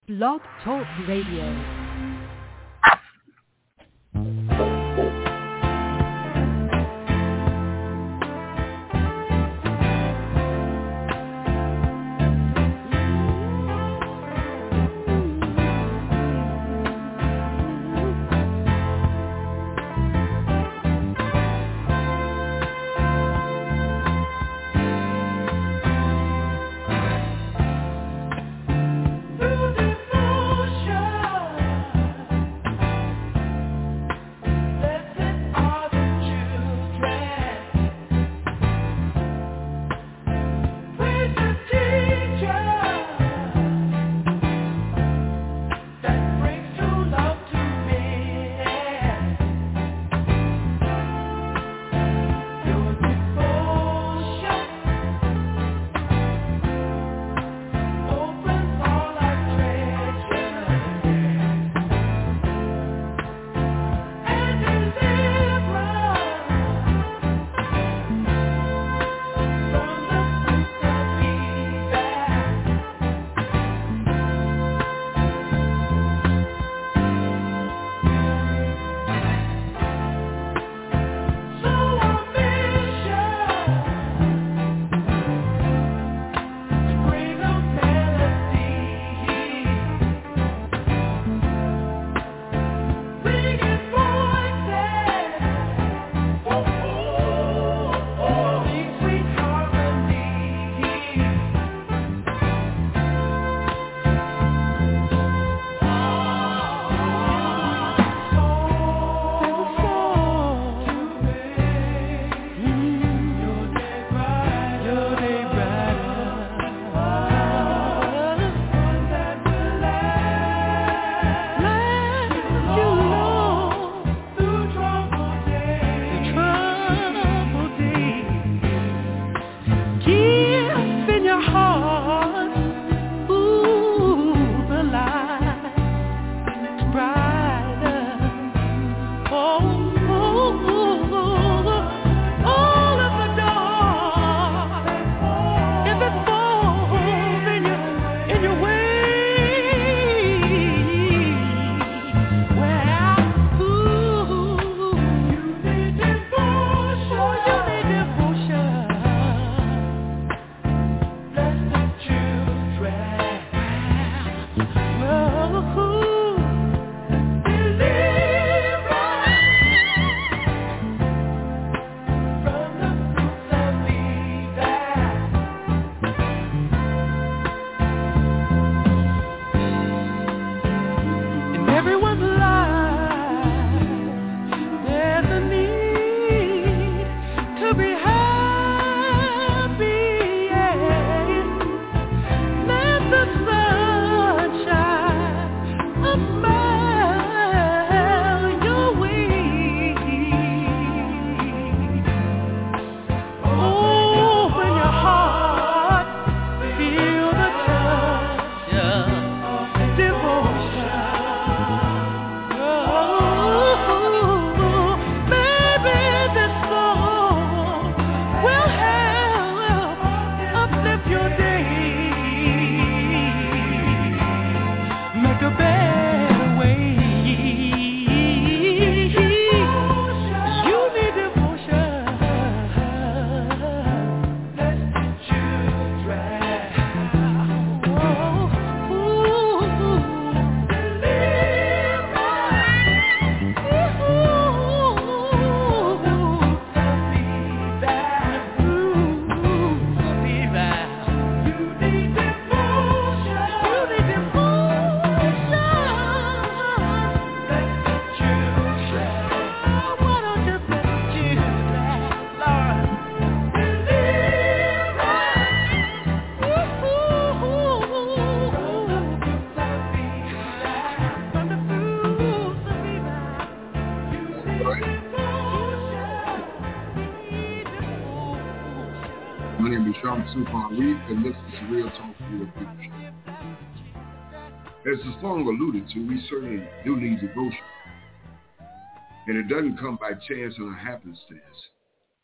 Blog Talk Radio. My name is Sean Supon Reed, and this is the Real Talk Real People Show. As the song alluded to, we certainly do need devotion. And it doesn't come by chance or happenstance.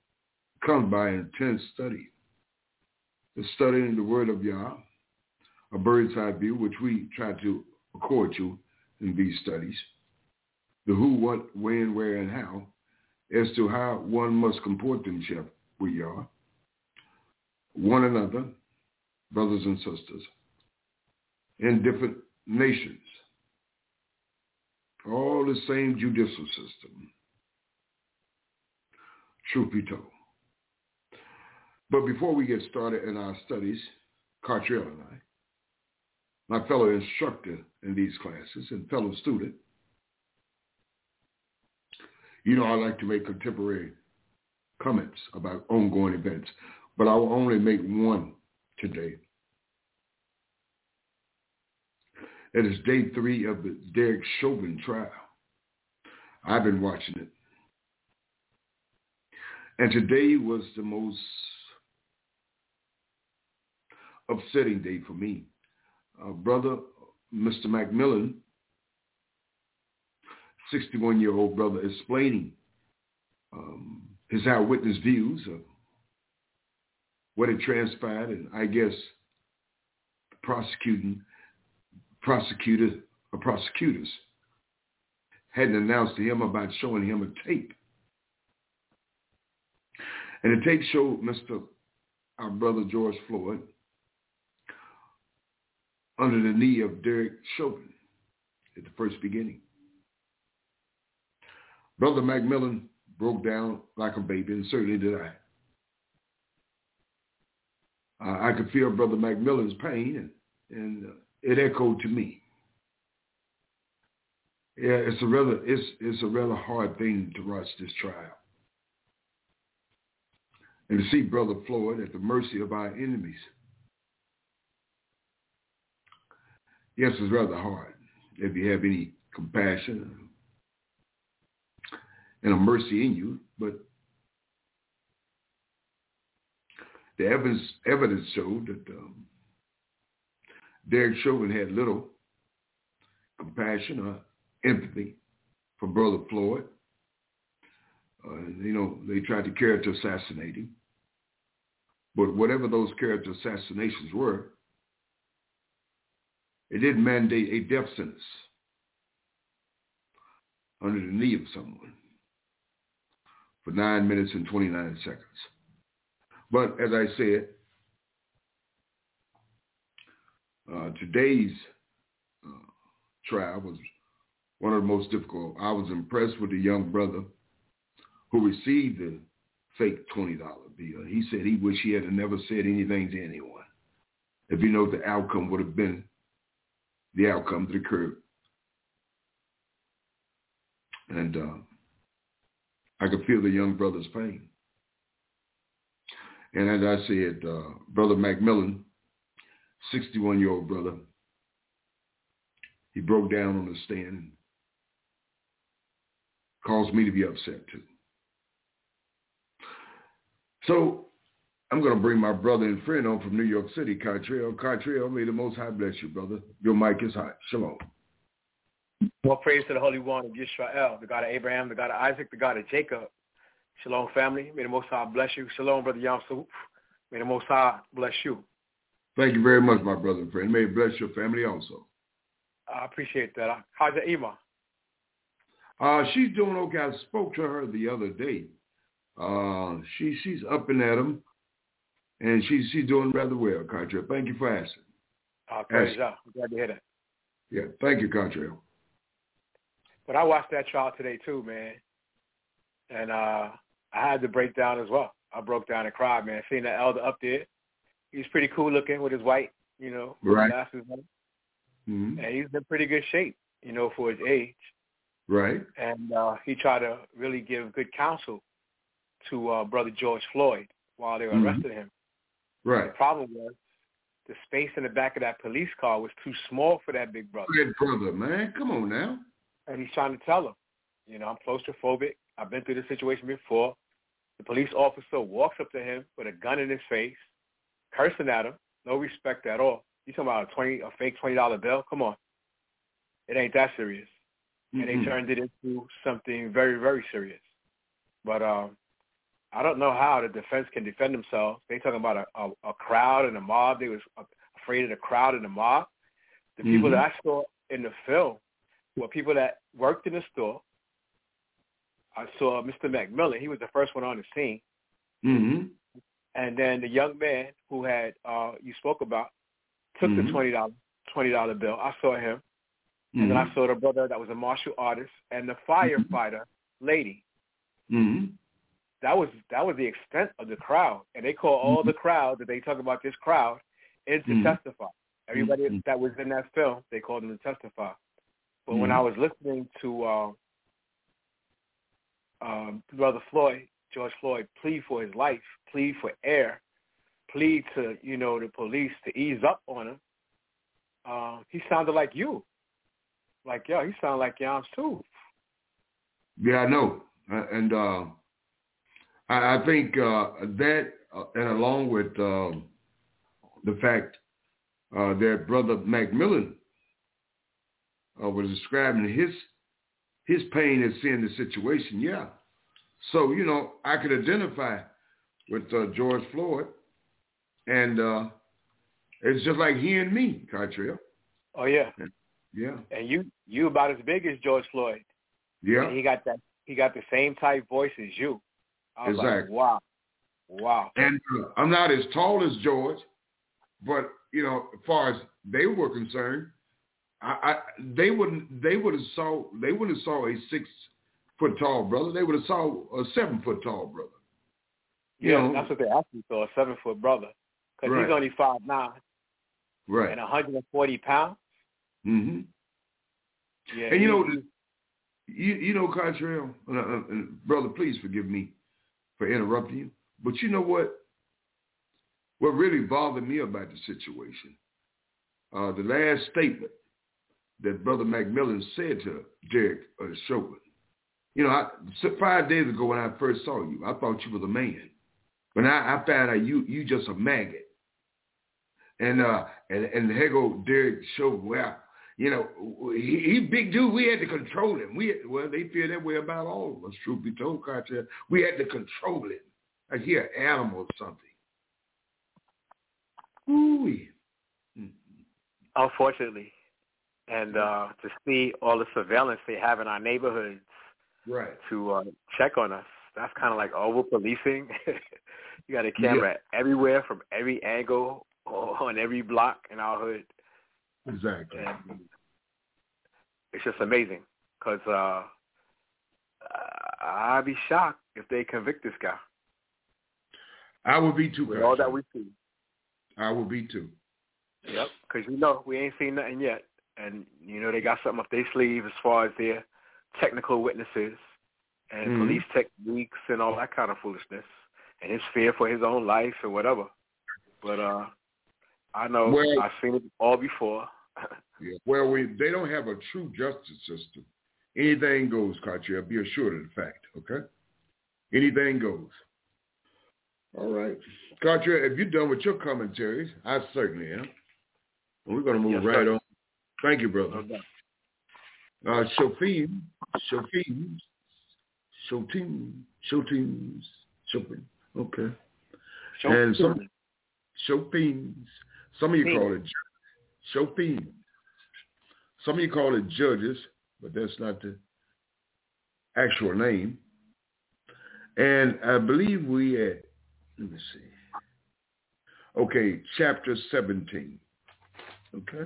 It comes by intense study. The studying the word of Yah, a bird's eye view, which we try to accord you in these studies. The who, what, when, where, and how, as to how one must comport themselves with y'all, one another, brothers and sisters, in different nations. All the same judicial system, truth be told. But before we get started in our studies, Cartrell and I, my fellow instructor in these classes and fellow student, you know I like to make contemporary comments about ongoing events, but I will only make one today. It is day 3 of the Derek Chauvin trial. I've been watching it. And today was the most upsetting day for me. Brother, Mr. McMillan, 61-year-old brother, explaining his eyewitness views of what had transpired, and I guess prosecutors hadn't announced to him about showing him a tape. And the tape showed our brother George Floyd under the knee of Derek Chauvin at the first beginning. Brother McMillan broke down like a baby, and certainly did I. I could feel Brother McMillan's pain, and it echoed to me. Yeah, it's a rather hard thing to watch this trial, and to see Brother Floyd at the mercy of our enemies. Yes, it's rather hard if you have any compassion and a mercy in you, but the evidence showed that Derek Chauvin had little compassion or empathy for Brother Floyd. They tried to character assassinate him. But whatever those character assassinations were, it didn't mandate a death sentence under the knee of someone for 9 minutes and 29 seconds. But as I said, today's trial was one of the most difficult. I was impressed with the young brother who received the fake $20 bill. He said he wished he had never said anything to anyone, if you know the outcome would have been the outcome that occurred. And I could feel the young brother's pain. And as I said, Brother McMillan, 61-year-old brother, he broke down on the stand and caused me to be upset too. So I'm going to bring my brother and friend on from New York City, Cartrell. Cartrell, may the Most High bless you, brother. Your mic is hot. Shalom. Well, praise to the Holy One of Yisrael, the God of Abraham, the God of Isaac, the God of Jacob. Shalom, family. May the Most High bless you. Shalom, Brother Yamsuf. May the Most High bless you. Thank you very much, my brother and friend. May it bless your family also. I appreciate that. How's your Ima? She's doing okay. I spoke to her the other day. She's up and at 'em, and she's doing rather well, Cartrell. Thank you for asking. Praise God. I'm glad to hear that. Yeah, thank you, Cartrell. But I watched that trial today too, man. And I had to break down as well. I broke down and cried, man. Seeing the elder up there, he's pretty cool looking with his white, right. glasses on. Mm-hmm. And he's in pretty good shape, for his age. Right. And he tried to really give good counsel to Brother George Floyd while they were arresting him. Right. The problem was the space in the back of that police car was too small for that big brother. Good brother, man. Come on now. And he's trying to tell him, I'm claustrophobic. I've been through this situation before. The police officer walks up to him with a gun in his face, cursing at him. No respect at all. You talking about a fake $20 bill? Come on. It ain't that serious. And they turned it into something very, very serious. But I don't know how the defense can defend themselves. They talking about a crowd and a mob. There was afraid of the crowd and the mob. The people that I saw in the film were people that worked in the store. I saw Mr. McMillan. He was the first one on the scene. Mm-hmm. And then the young man who had you spoke about took the $20 bill. I saw him. And then I saw the brother that was a martial artist and the firefighter lady. Mm-hmm. That was the extent of the crowd. And they call all the crowd that they talk about this crowd in to testify. Everybody that was in that film, they called them to testify. But when I was listening to Brother Floyd, George Floyd, plead for his life, plead for air, plead to, the police to ease up on him, he sounded like you. Like, he sounded like Yams too. Yeah, I know. And I think that, and along with the fact that Brother McMillan was describing his pain at seeing the situation, yeah. So, I could identify with George Floyd, and it's just like he and me, Cartrell. Oh, yeah. Yeah. And you about as big as George Floyd. Yeah. And he got the same type voice as you. I was exactly. like, wow. And I'm not as tall as George, but as far as they were concerned, they wouldn't have saw a 6 foot tall brother. They would have saw a 7 foot tall brother. That's what they actually saw, a 7 foot brother, because he's only 5'9", right, and 140 pounds. Mm-hmm. Yeah, and Cartrell, brother, please forgive me for interrupting you, but you know what? What really bothered me about the situation, the last statement that Brother McMillan said to Derek Chauvin. 5 days ago when I first saw you, I thought you was a man, but I found out you just a maggot. And here go Derek Chauvin. Well, he big dude. We had to control him. They feel that way about all of us. Truth be told, Carter, we had to control him like he an animal or something. Ooh. Unfortunately, and to see all the surveillance they have in our neighborhoods, right, to check on us, that's kind of like over policing. You got a camera everywhere from every angle on every block in our hood. Exactly. And it's just amazing because I'd be shocked if they convict this guy. I would be too. With all that we see. I would be too. Yep, because we ain't seen nothing yet. And, they got something up their sleeve as far as their technical witnesses and police techniques and all that kind of foolishness and his fear for his own life or whatever. But I know I've seen it all before. Yeah. Well, they don't have a true justice system. Anything goes, Cartier. Be assured of the fact, okay? Anything goes. All right. Cartier, if you're done with your commentaries, I certainly am. And we're going to move on. Thank you, brother. Chopin. Okay. And Chopins. Some of you call it Chopin. Some of you call it judges, but that's not the actual name. And I believe we at, let me see. Okay, chapter 17. Okay.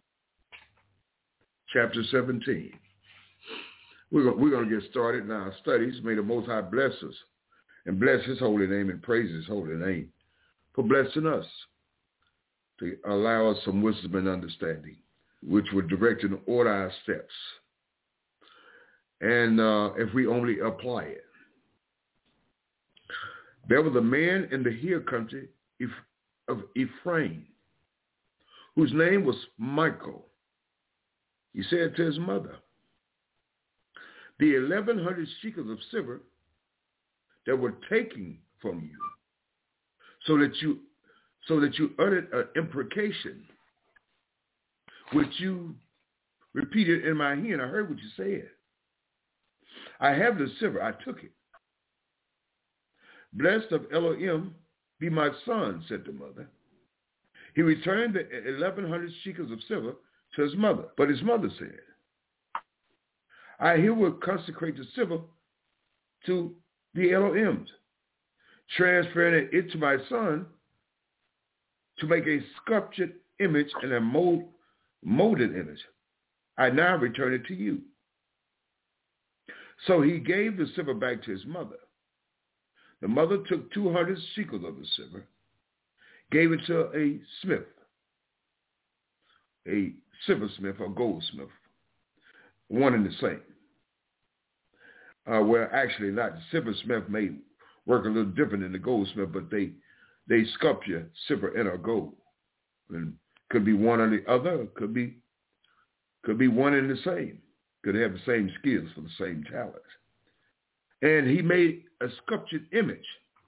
Chapter 17. We're going to get started in our studies. May the Most High bless us and bless his holy name and praise his holy name for blessing us to allow us some wisdom and understanding, which would direct and order our steps. And if we only apply it. There was a man in the hill country of Ephraim, whose name was Michael. He said to his mother, the 1,100 shekels of silver that were taken from you, so that you uttered an imprecation, which you repeated in my hearing. I heard what you said. I have the silver. I took it. Blessed of Elohim be my son, said the mother. He returned the 1,100 shekels of silver to his mother. But his mother said, I herewith consecrate the silver to the Elohims, transferring it to my son to make a sculptured image and a molded image. I now return it to you. So he gave the silver back to his mother. The mother took 200 shekels of the silver, gave it to a smith, a silversmith or goldsmith, one and the same. Well, actually not. The silversmith may work a little different than the goldsmith, but they sculpture silver and or gold. And could be one or the other, could be one and the same. Could have the same skills for the same talents. And he made a sculptured image,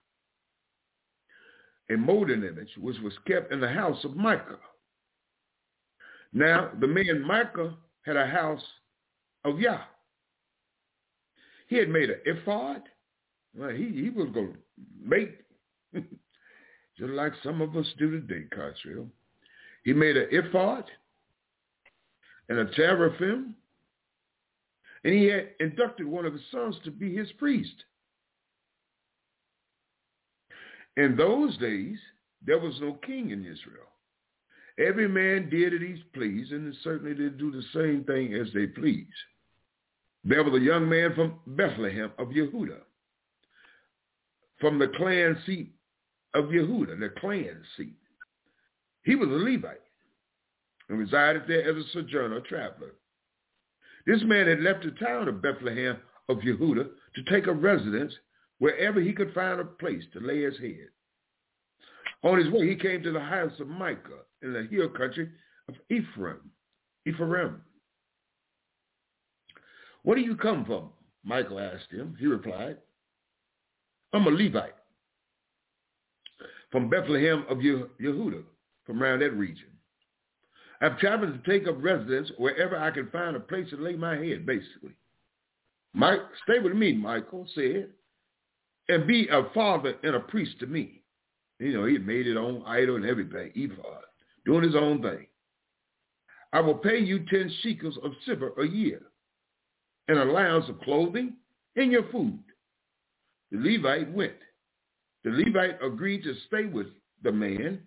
a molded image, which was kept in the house of Micah. Now, the man Micah had a house of Yah. He had made an ephod. Well, he was going to make, just like some of us do today, Cottrell. He made an ephod and a teraphim, and he had inducted one of his sons to be his priest. In those days, there was no king in Israel. Every man did as he pleased, and certainly they do the same thing as they please. There was a young man from Bethlehem of Yehudah, from the clan seat of Yehudah, the clan seat. He was a Levite and resided there as a sojourner, traveler. This man had left the town of Bethlehem of Yehudah to take up residence wherever he could find a place to lay his head. On his way, he came to the house of Micah in the hill country of Ephraim. Where do you come from? Michael asked him. He replied, I'm a Levite from Bethlehem of Yehudah, from around that region. I've traveled to take up residence wherever I can find a place to lay my head, basically. Stay with me, Michael said, and be a father and a priest to me. You know, he had made his own idol and everything, ephod, doing his own thing. I will pay you 10 shekels of silver a year, an allowance of clothing and your food. The Levite went. The Levite agreed to stay with the man,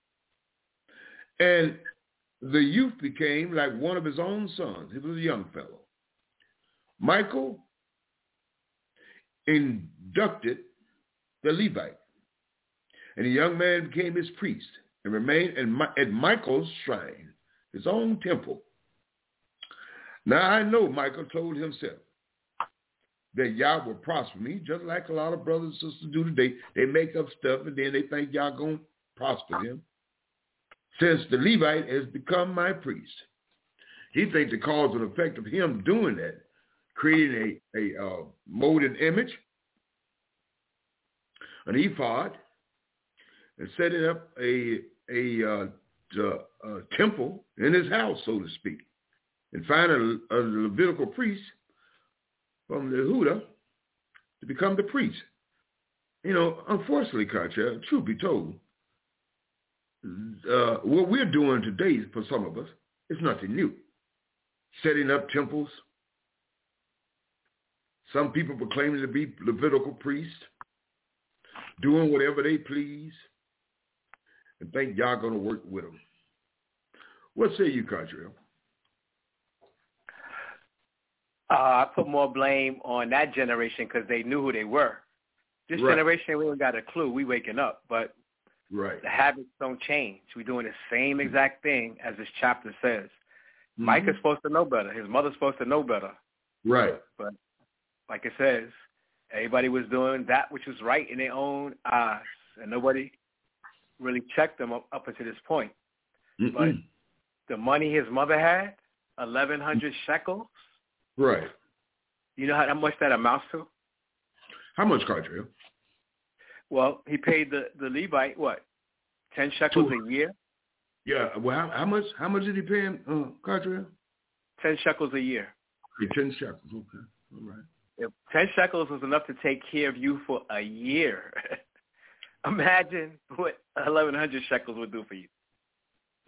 and the youth became like one of his own sons. He was a young fellow. Michael inducted the Levite, and the young man became his priest and remained at Michael's shrine, his own temple. Now I know Michael told himself that Yah will prosper me, just like a lot of brothers and sisters do today. They make up stuff and then they think Yah going to prosper them. Since the Levite has become my priest, he thinks the cause and effect of him doing that, creating a molded image, an ephod, and setting up a temple in his house, so to speak, and finding a Levitical priest from Yehudah to become the priest. You know, unfortunately, Katya, truth be told, what we're doing today for some of us is nothing new. Setting up temples. Some people proclaiming to be Levitical priests, doing whatever they please, and think y'all going to work with them. What say you, Cottrell? I put more blame on that generation because they knew who they were. This generation, we don't got a clue. We waking up, but the habits don't change. We're doing the same exact thing as this chapter says. Mm-hmm. Mike is supposed to know better. His mother's supposed to know better. Right. But like it says, everybody was doing that which was right in their own eyes, and nobody really checked them up until this point. Mm-mm. But the money his mother had, 1,100 shekels. Right. You know how much that amounts to? How much, Cottrell? Well, he paid the Levite, what, 10 shekels a year? Yeah. Well, how much did he pay him, Cottrell? 10 shekels a year. Okay, 10 shekels. Okay. All right. If 10 shekels was enough to take care of you for a year, imagine what 1,100 shekels would do for you.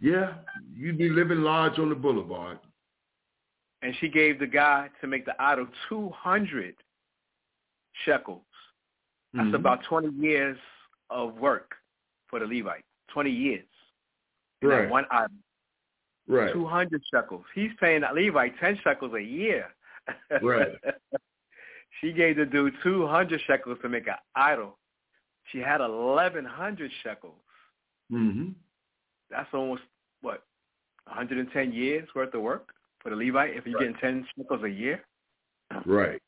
Yeah, you'd be living large on the boulevard. And she gave the guy to make the idol 200 shekels. That's about 20 years of work for the Levite. 20 years. Right. One idol. Right. 200 shekels. He's paying that Levite 10 shekels a year. Right. She gave the dude 200 shekels to make an idol. She had 1,100 shekels. Mm-hmm. That's almost, 110 years worth of work for the Levite if you're getting 10 shekels a year? Right.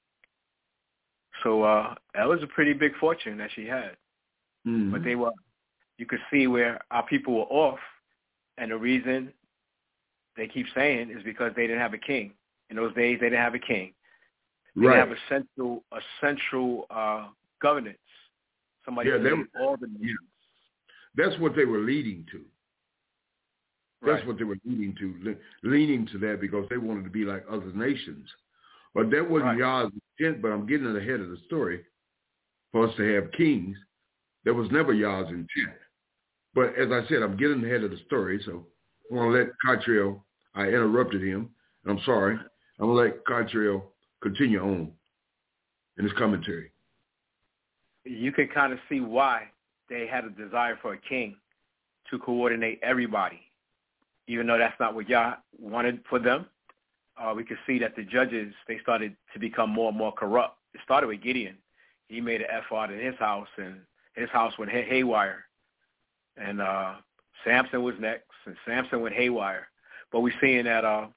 So that was a pretty big fortune that she had. Mm-hmm. But you could see where our people were off, and the reason they keep saying is because they didn't have a king. In those days, they didn't have a king. They didn't have a central governance. Somebody who lead all the nations. That's what they were leading to. That's what they were leading to that because they wanted to be like other nations. But that wasn't Yah's intent, but I'm getting ahead of the story for us to have kings. That was never Yah's intent. But as I said, I'm getting ahead of the story, so I want to let Catriel, I interrupted him, and I'm sorry. I'm going to let Catriel continue on in his commentary. You can kind of see why they had a desire for a king to coordinate everybody, even though that's not what Yah wanted for them. We could see that the judges, they started to become more and more corrupt. It started with Gideon. He made an effort in his house, and his house went haywire. And Samson was next, and Samson went haywire. But we're seeing that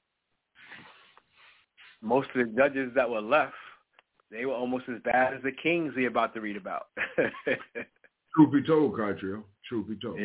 most of the judges that were left, they were almost as bad as the kings we're about to read about. Truth be told, Catriel. Truth be told. Yeah.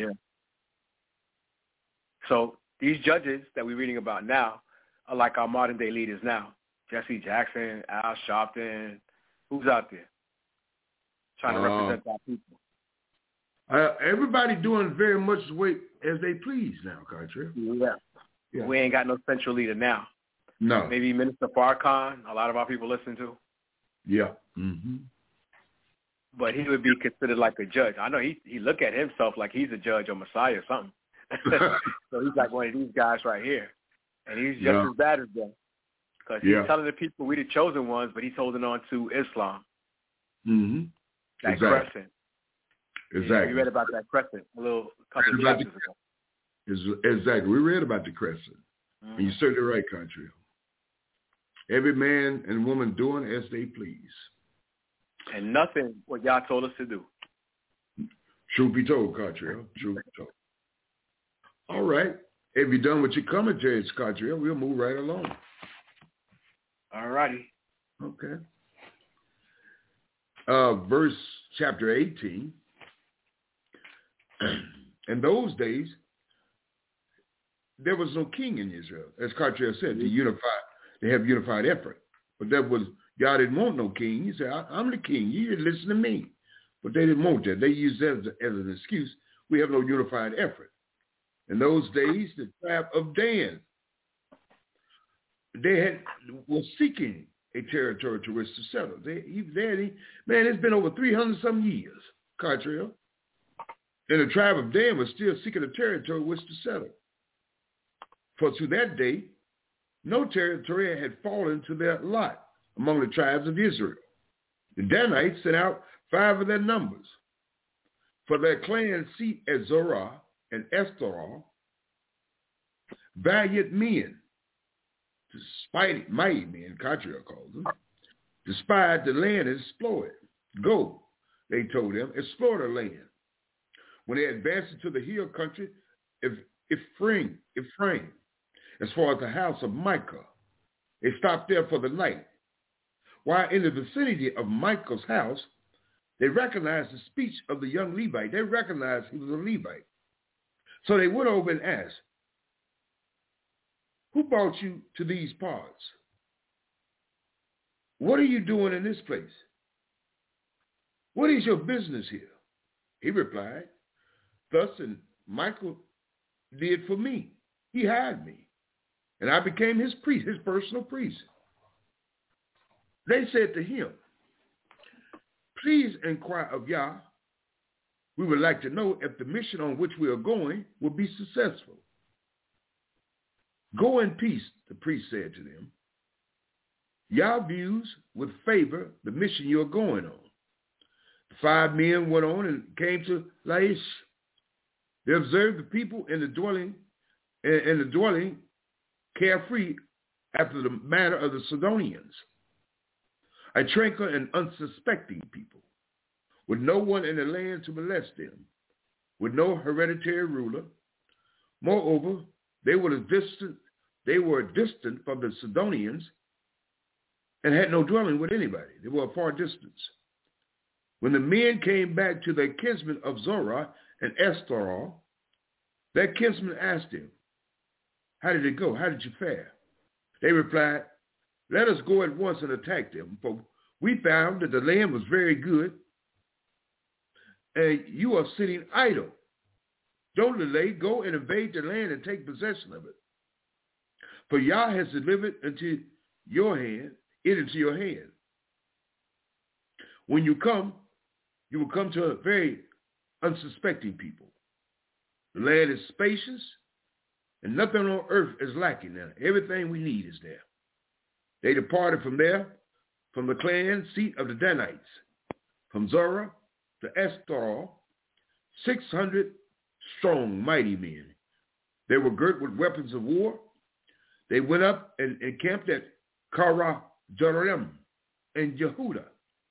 So these judges that we're reading about now are like our modern-day leaders now. Jesse Jackson, Al Sharpton. Who's out there trying to represent our people? Everybody doing very much the way as they please now, Catriel. Yeah. We ain't got no central leader now. No. Maybe Minister Farrakhan, a lot of our people listen to. Yeah. Mm-hmm. But he would be considered like a judge. I know he look at himself like he's a judge or Messiah or something. So he's like one of these guys right here. And he's just as bad as them. Because he's telling the people we the chosen ones, but he's holding on to Islam. Mm-hmm. That crescent. Exactly. We read about that crescent a couple of chapters ago. Exactly. We read about the crescent. Mm-hmm. And you're certainly right, Catriel. Every man and woman doing as they please. And nothing what Yah told us to do. Truth be told, Catriel. Truth be told. All right. If you're done with your commentaries, Catriel, we'll move right along. All righty. Okay. Verse chapter 18. In those days, there was no king in Israel. As Catriel said, they have unified effort. But that was, God didn't want no king. He said, I'm the king. You listen to me. But they didn't want that. They used that as an excuse. We have no unified effort. In those days, the tribe of Dan, was seeking a territory to which to settle. It's been over 300-some years, Catriel. And the tribe of Dan was still seeking a territory which to settle. For to that day, no territory had fallen to their lot among the tribes of Israel. The Danites sent out 5 of their numbers. For their clan seat at Zorah and Eshtaol, valiant men, mighty men, Catriel calls them, despised the land and explored it. Go, they told them, explore the land. When they advanced into the hill country, Ephraim, as far as the house of Micah, they stopped there for the night. While in the vicinity of Micah's house, they recognized the speech of the young Levite. They recognized he was a Levite. So they went over and asked, who brought you to these parts? What are you doing in this place? What is your business here? He replied, thus and Michael did for me. He hired me, and I became his priest, his personal priest. They said to him, please inquire of Yah We would like to know if the mission on which we are going will be successful. Go in peace, the priest said to them. Yah views with favor the mission you are going on. The 5 men went on and came to Laish. They observed the people in the dwelling carefree after the manner of the Sidonians, a tranquil and unsuspecting people, with no one in the land to molest them, with no hereditary ruler. Moreover, they were distant from the Sidonians and had no dwelling with anybody. They were a far distance. When the men came back to their kinsmen of Zorah and Eshtaol, their kinsmen asked them, how did it go? How did you fare? They replied, let us go at once and attack them, for we found that the land was very good, and you are sitting idle. Don't delay, go and invade the land and take possession of it. For Yah has delivered into your hand. When you come, you will come to a very unsuspecting people. The land is spacious, and nothing on earth is lacking now. Everything we need is there. They departed from there, from the clan seat of the Danites, from Zorah to Eshtaol, 600 strong, mighty men. They were girt with weapons of war. They went up and encamped at Karajarim in Yehuda.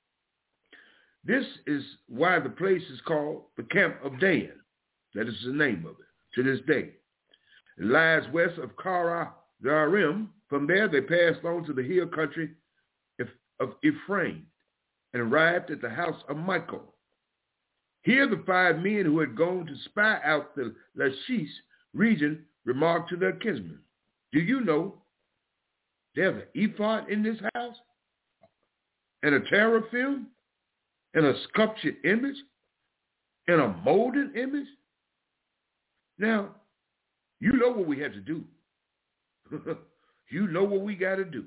This is why the place is called the Camp of Dan. That is the name of it to this day. It lies west of Karajarim. From there, they passed on to the hill country of Ephraim and arrived at the house of Michael. Here, the 5 men who had gone to spy out the Lachish region remarked to their kinsmen, do you know there's an ephod in this house, and a teraphim, and a sculptured image, and a molded image? Now, you know what we have to do. You know what we got to do.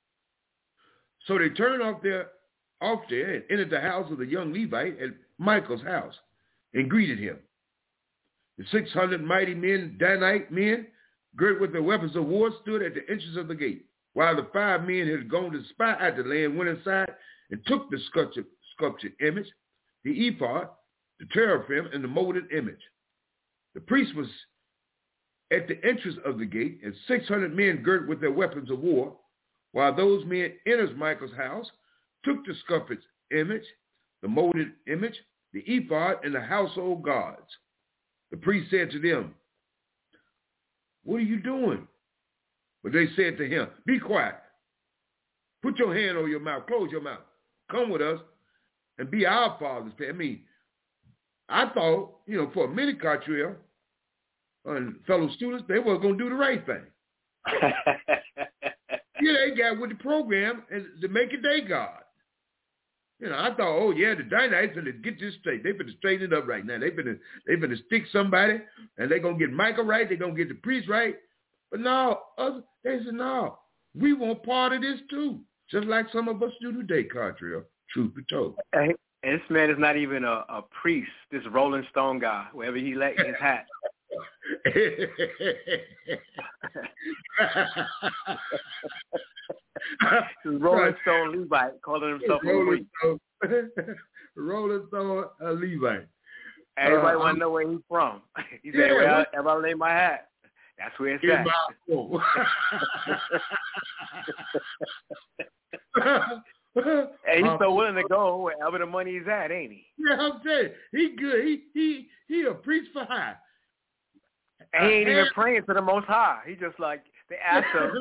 So they turned off there and entered the house of the young Levite at Michael's house and greeted him. The 600 mighty men, Danite men, girt with their weapons of war, stood at the entrance of the gate, while the 5 men who had gone to spy out the land went inside and took the sculptured image, the ephod, the teraphim, and the molded image. The priest was at the entrance of the gate, and 600 men girt with their weapons of war, while those men entered Michael's house, took the sculptured image, the molded image, the ephod, and the household gods. The priest said to them, what are you doing? But they said to him, be quiet. Put your hand on your mouth. Close your mouth. Come with us and be our father's pet. I thought, for a minute, Cartriel and fellow students, they were going to do the right thing. They got with the program and to make it their God. I thought, the Danites going to get this straight. They finna straighten it up right now. They finna stick somebody, and they're going to get Michael right. They're going to get the priest right. But no, they said, no, we want part of this too. Just like some of us do today, Cartriel, truth be told. And this man is not even a priest, this Rolling Stone guy, wherever he let his hat. Rolling Stone Levite, calling himself Rolling Stone Levite. Everybody want to know where he's from. He said, well, everybody lay my hat. That's where it's at. And he's so willing to go wherever the money is at, ain't he? Yeah, I'm saying, he good. He a priest for high. And he ain't even praying to the Most High. He just like, they asked him,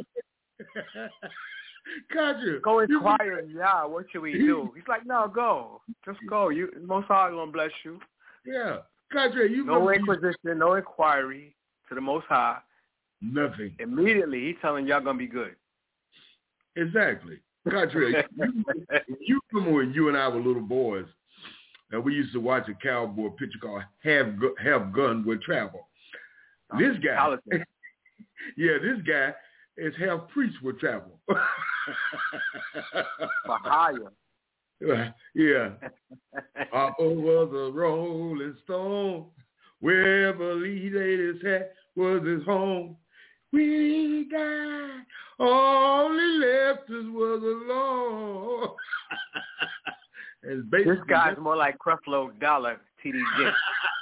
go inquire, what should we do? He's like, no, go. Just go. Most High going to bless you. Yeah. No inquisition, no inquiry to the Most High. Nothing. Immediately, he's telling y'all going to be good. Exactly. Cartriel, you remember when you and I were little boys, and we used to watch a cowboy picture called Have Gun Will Travel. This guy, this guy is Have Priest Will Travel. For hire. Yeah. Papa was a rolling stone. Wherever he laid his hat was his home. When he died, all he left us was alone. This guy's more like Creflo Dollar, T.D. Jakes.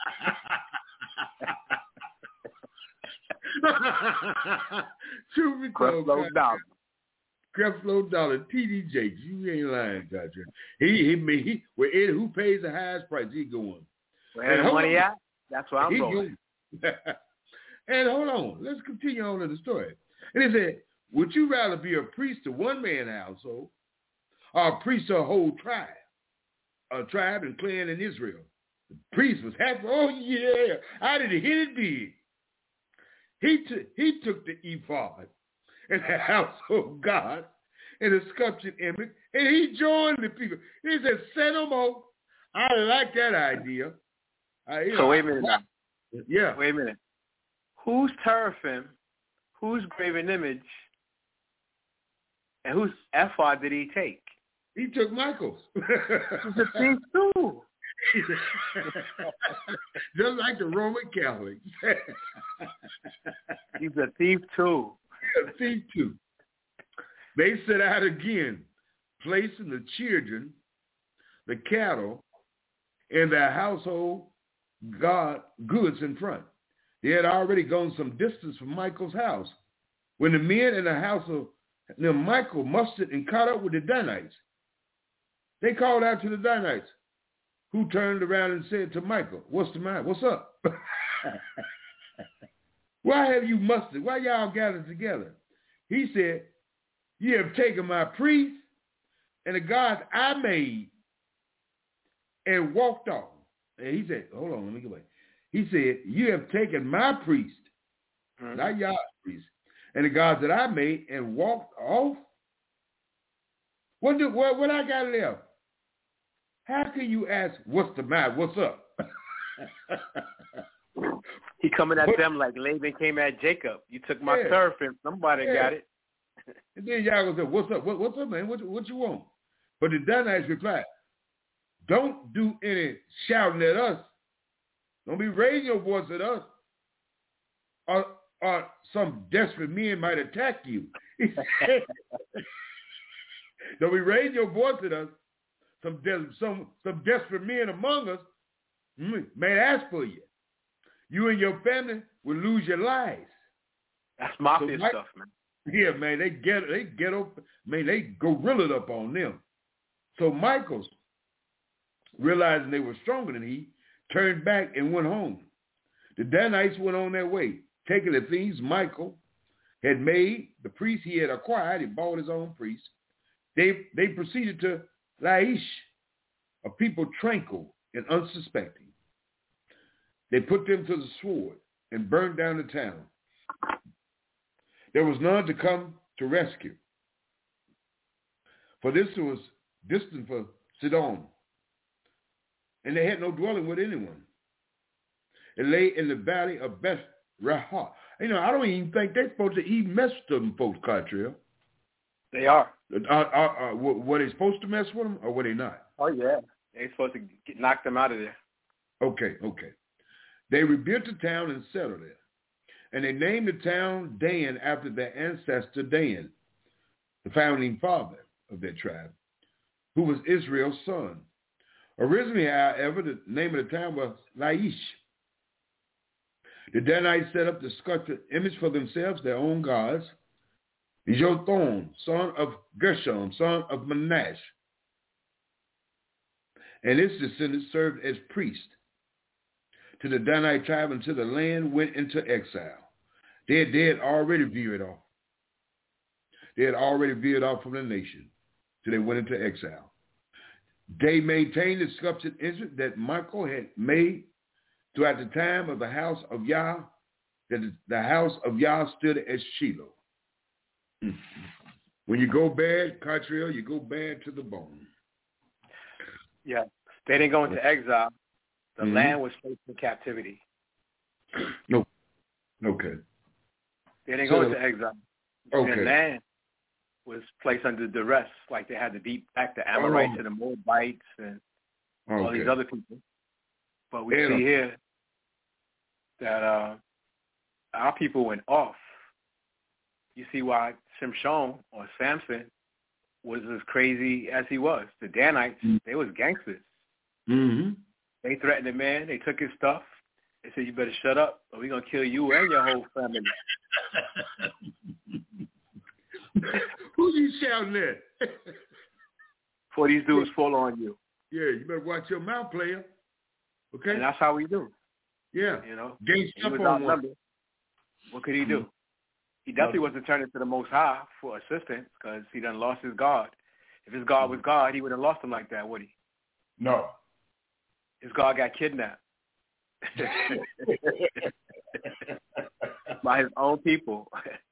Truth be told, Creflo Dollar. Creflo Dollar, T.D. Jakes. You ain't lying, Gotcha. He who pays the highest price, he going. Where the money at? That's where I'm going. And hold on, let's continue on in the story. And he said, would you rather be a priest to one man household or a priest to a whole tribe? A tribe and clan in Israel. The priest was happy. Oh, yeah, I didn't hit it big. He took the ephod and the household of God and the sculptured image, and he joined the people. He said, say no more. I like that idea. So wait a minute now. Yeah. Wait a minute. Whose teraphim, whose graven image, and whose ephod did he take? He took Michael's. He's a thief too. Just like the Roman Catholics. He's a thief too. A thief too. They set out again, placing the children, the cattle, and their household goods in front. They had already gone some distance from Michael's house when the men in the house of Michael mustered and caught up with the Danites. They called out to the Danites, who turned around and said to Michael, what's the matter? What's up? Why have you mustered? Why y'all gathered together? He said, you have taken my priests and the gods I made and walked off. And he said, hold on, let me go back. He said, you have taken my priest, not y'all's priest, and the gods that I made and walked off. What I got left? How can you ask, what's the matter? What's up? He coming at them like Laban came at Jacob. You took my teraphim. Somebody got it. And then y'all gonna say, what's up? What's up, man? What you want? But the Danites replied, don't do any shouting at us. Don't be raising your voice at us. Or some desperate men might attack you. Don't be raising your voice at us. Some desperate men among us may ask for you. You and your family will lose your lives. That's mafia stuff, man. Yeah, man, they get up, man, they gorillaed up on them. So Michael's, realizing they were stronger than he, turned back and went home. The Danites went on their way, taking the things Michael had made, the priest he had acquired. He bought his own priest. They proceeded to Laish, a people tranquil and unsuspecting. They put them to the sword and burned down the town. There was none to come to rescue, for this was distant for Sidon, and they had no dwelling with anyone. It lay in the valley of Beth Rahah. I don't even think they're supposed to even mess with them folks, Cartrell. They are. Were they supposed to mess with them, or were they not? Oh, yeah. They're supposed to knock them out of there. Okay. They rebuilt the town and settled there. And they named the town Dan after their ancestor Dan, the founding father of their tribe, who was Israel's son. Originally, however, the name of the town was Laish. The Danites set up the sculptured image for themselves, their own gods. Jotham, son of Gershom, son of Manasseh, and his descendants served as priests to the Danite tribe until the land went into exile. They had already veered off. They had already veered off from the nation, so they went into exile. They maintained the sculptured image that Michael had made throughout the time of the house of Yah, that the house of Yah stood as Shiloh. When you go bad, Cartrell, you go bad to the bone. Yeah, they didn't go into exile. The land was placed in captivity. No. Okay. They didn't go into exile. Okay. The land was placed under duress, like they had to beat back the Amorites and the Moabites and all these other people. But we see here that our people went off. You see why Shimshon or Samson was as crazy as he was. The Danites, they was gangsters. Mm-hmm. They threatened the man. They took his stuff. They said, you better shut up or we're going to kill you and your whole family. Who you shouting at? Before these dudes fall on you. Yeah, you better watch your mouth, player. Okay? And that's how we do. Yeah. You know, he was outnumbered. What could he do? He definitely wasn't turning to the Most High for assistance because he done lost his God. If his God was God, he would have lost him like that, would he? No. His God got kidnapped by his own people.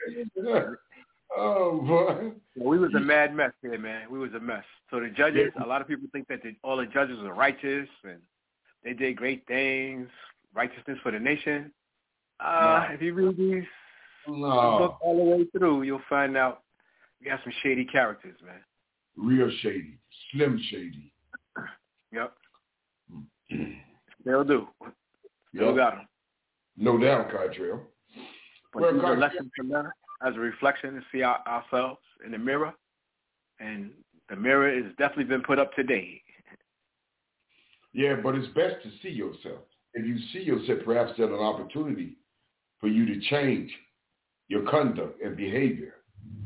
Oh, boy. We was a mad mess here, man. We was a mess. So the judges, a lot of people think that all the judges are righteous and they did great things, righteousness for the nation. If you read these book all the way through, you'll find out we have some shady characters, man. Real shady. Slim shady. Yep. They'll do. Still got them. No doubt, Cartrell. But the lesson from that as a reflection to see ourselves in the mirror. And the mirror has definitely been put up today. Yeah, but it's best to see yourself. If you see yourself, perhaps there's an opportunity for you to change your conduct and behavior.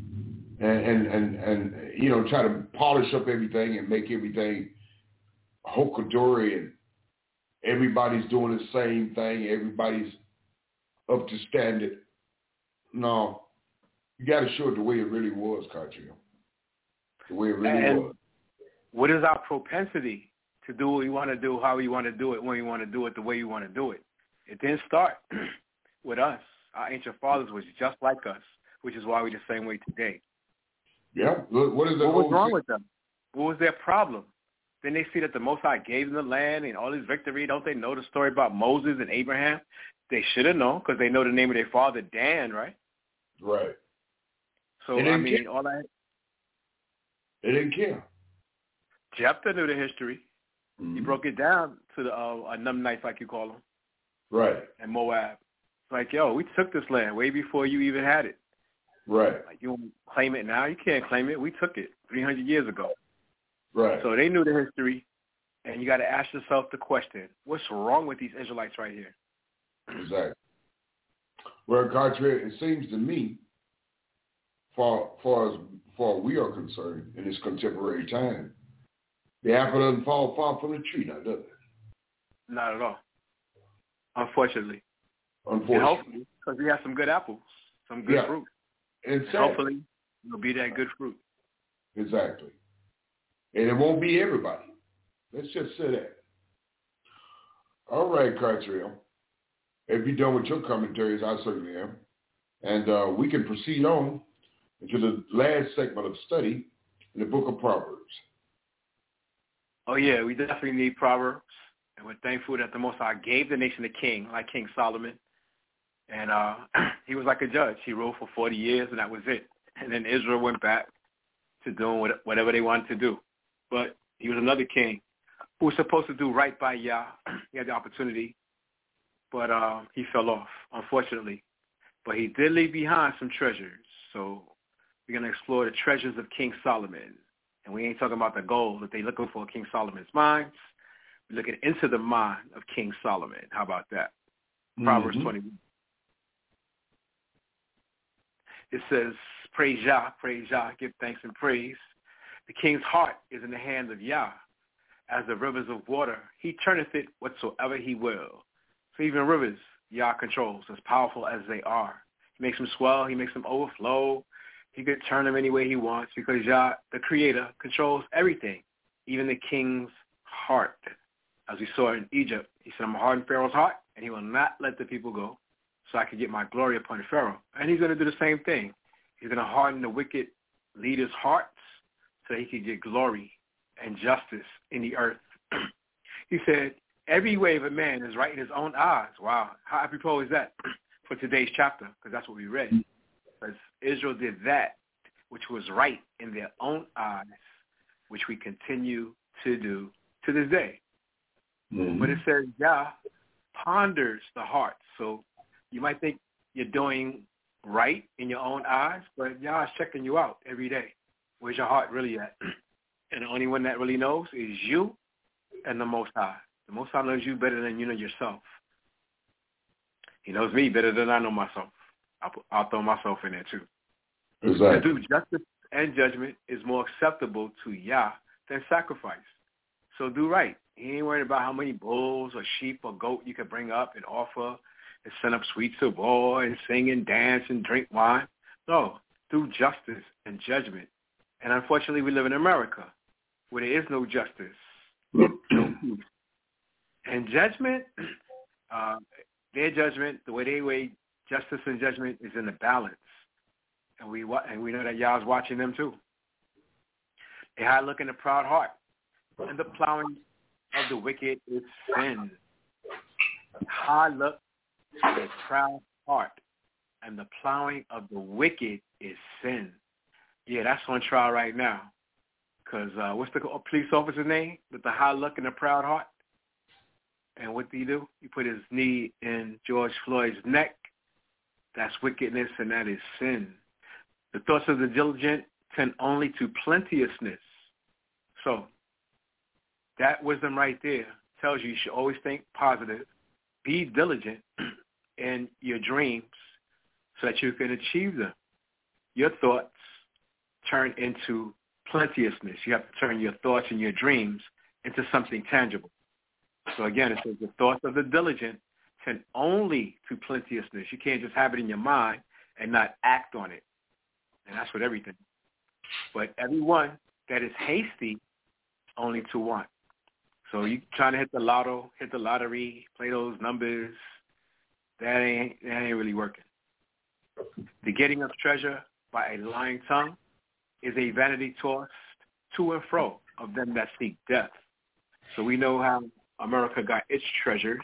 And you know, try to polish up everything and make everything hokadory and everybody's doing the same thing. Everybody's up to standard. No, you got to show it the way it really was, Cartrell. The way it really was. What is our propensity to do what we want to do, how we want to do it, when we want to do it, the way we want to do it? It didn't start with us. Our ancient fathers was just like us, which is why we're the same way today. Yeah. What was wrong with them? What was their problem? Then they see that the Most High gave them the land and all this victory. Don't they know the story about Moses and Abraham? They should have known because they know the name of their father, Dan, right? Right. So, I mean, all that. They didn't care. Jephthah knew the history. Mm-hmm. He broke it down to the Ammonites, like you call them. Right. And Moab. Like, yo, we took this land way before you even had it. Right. Like, you want to claim it now? You can't claim it. We took it 300 years ago. Right. So they knew the history, and you got to ask yourself the question, what's wrong with these Israelites right here? Exactly. Well, Cartrell, it seems to me, far as we are concerned in this contemporary time, the apple doesn't fall far from the tree now, does it? Not at all. Unfortunately. And hopefully, because we have some good apples, some good fruit. Exactly. Hopefully, it'll be that good fruit. Exactly. And it won't be everybody. Let's just say that. All right, Cartrell. If you're done with your commentaries, I certainly am. And we can proceed on into the last segment of study in the book of Proverbs. Oh, yeah, we definitely need Proverbs. And we're thankful that the Most High gave the nation a king, like King Solomon. And he was like a judge. He ruled for 40 years, and that was it. And then Israel went back to doing whatever they wanted to do. But he was another king who was supposed to do right by Yah. He had the opportunity, but he fell off, unfortunately. But he did leave behind some treasures. So we're going to explore the treasures of King Solomon. And we ain't talking about the gold that they're looking for in King Solomon's mines. We're looking into the mind of King Solomon. How about that? Proverbs 21. It says, praise Yah, give thanks and praise. The king's heart is in the hand of Yah. As the rivers of water, he turneth it whatsoever he will. So even rivers, Yah controls, as powerful as they are. He makes them swell, he makes them overflow. He could turn them any way he wants because Yah, the creator, controls everything, even the king's heart. As we saw in Egypt, he said, I'm going to harden Pharaoh's heart, and he will not let the people go so I can get my glory upon Pharaoh. And he's going to do the same thing. He's going to harden the wicked leaders' hearts so he can get glory and justice in the earth. He said, every way of a man is right in his own eyes. Wow. How apropos is that for today's chapter? Because that's what we read. Because Israel did that. which was right in their own eyes, which we continue to do to this day. Mm-hmm. But it says Yah ponders the heart. So you might think you're doing right in your own eyes, but Yah is checking you out every day. Where's your heart really at? And the only one that really knows is you and the Most High. The Most High knows you better than you know yourself. He knows me better than I know myself. I'll throw myself in there too. Exactly. To do justice and judgment is more acceptable to Yah than sacrifice. So do right. He ain't worried about how many bulls or sheep or goat you can bring up and offer and send up sweets to war and sing and dance and drink wine. No, do justice and judgment. And unfortunately, we live in America where there is no justice, no peace. And judgment, their judgment, the way they weigh justice and judgment is in the balance. And we know that Yah's watching them too. A high look and a proud heart. And the plowing of the wicked is sin. High look and a proud heart. And the plowing of the wicked is sin. Yeah, that's on trial right now. Because what's the police officer's name with the high look and the proud heart? And what did he do? He put his knee in George Floyd's neck. That's wickedness and that is sin. The thoughts of the diligent tend only to plenteousness. So that wisdom right there tells you should always think positive. Be diligent in your dreams so that you can achieve them. Your thoughts turn into plenteousness. You have to turn your thoughts and your dreams into something tangible. So again, it says the thoughts of the diligent tend only to plenteousness. You can't just have it in your mind and not act on it. And that's with everything. But everyone that is hasty, only to want. So you trying to hit the lotto, hit the lottery, play those numbers, that ain't really working. The getting of treasure by a lying tongue is a vanity tossed to and fro of them that seek death. So we know how America got its treasures,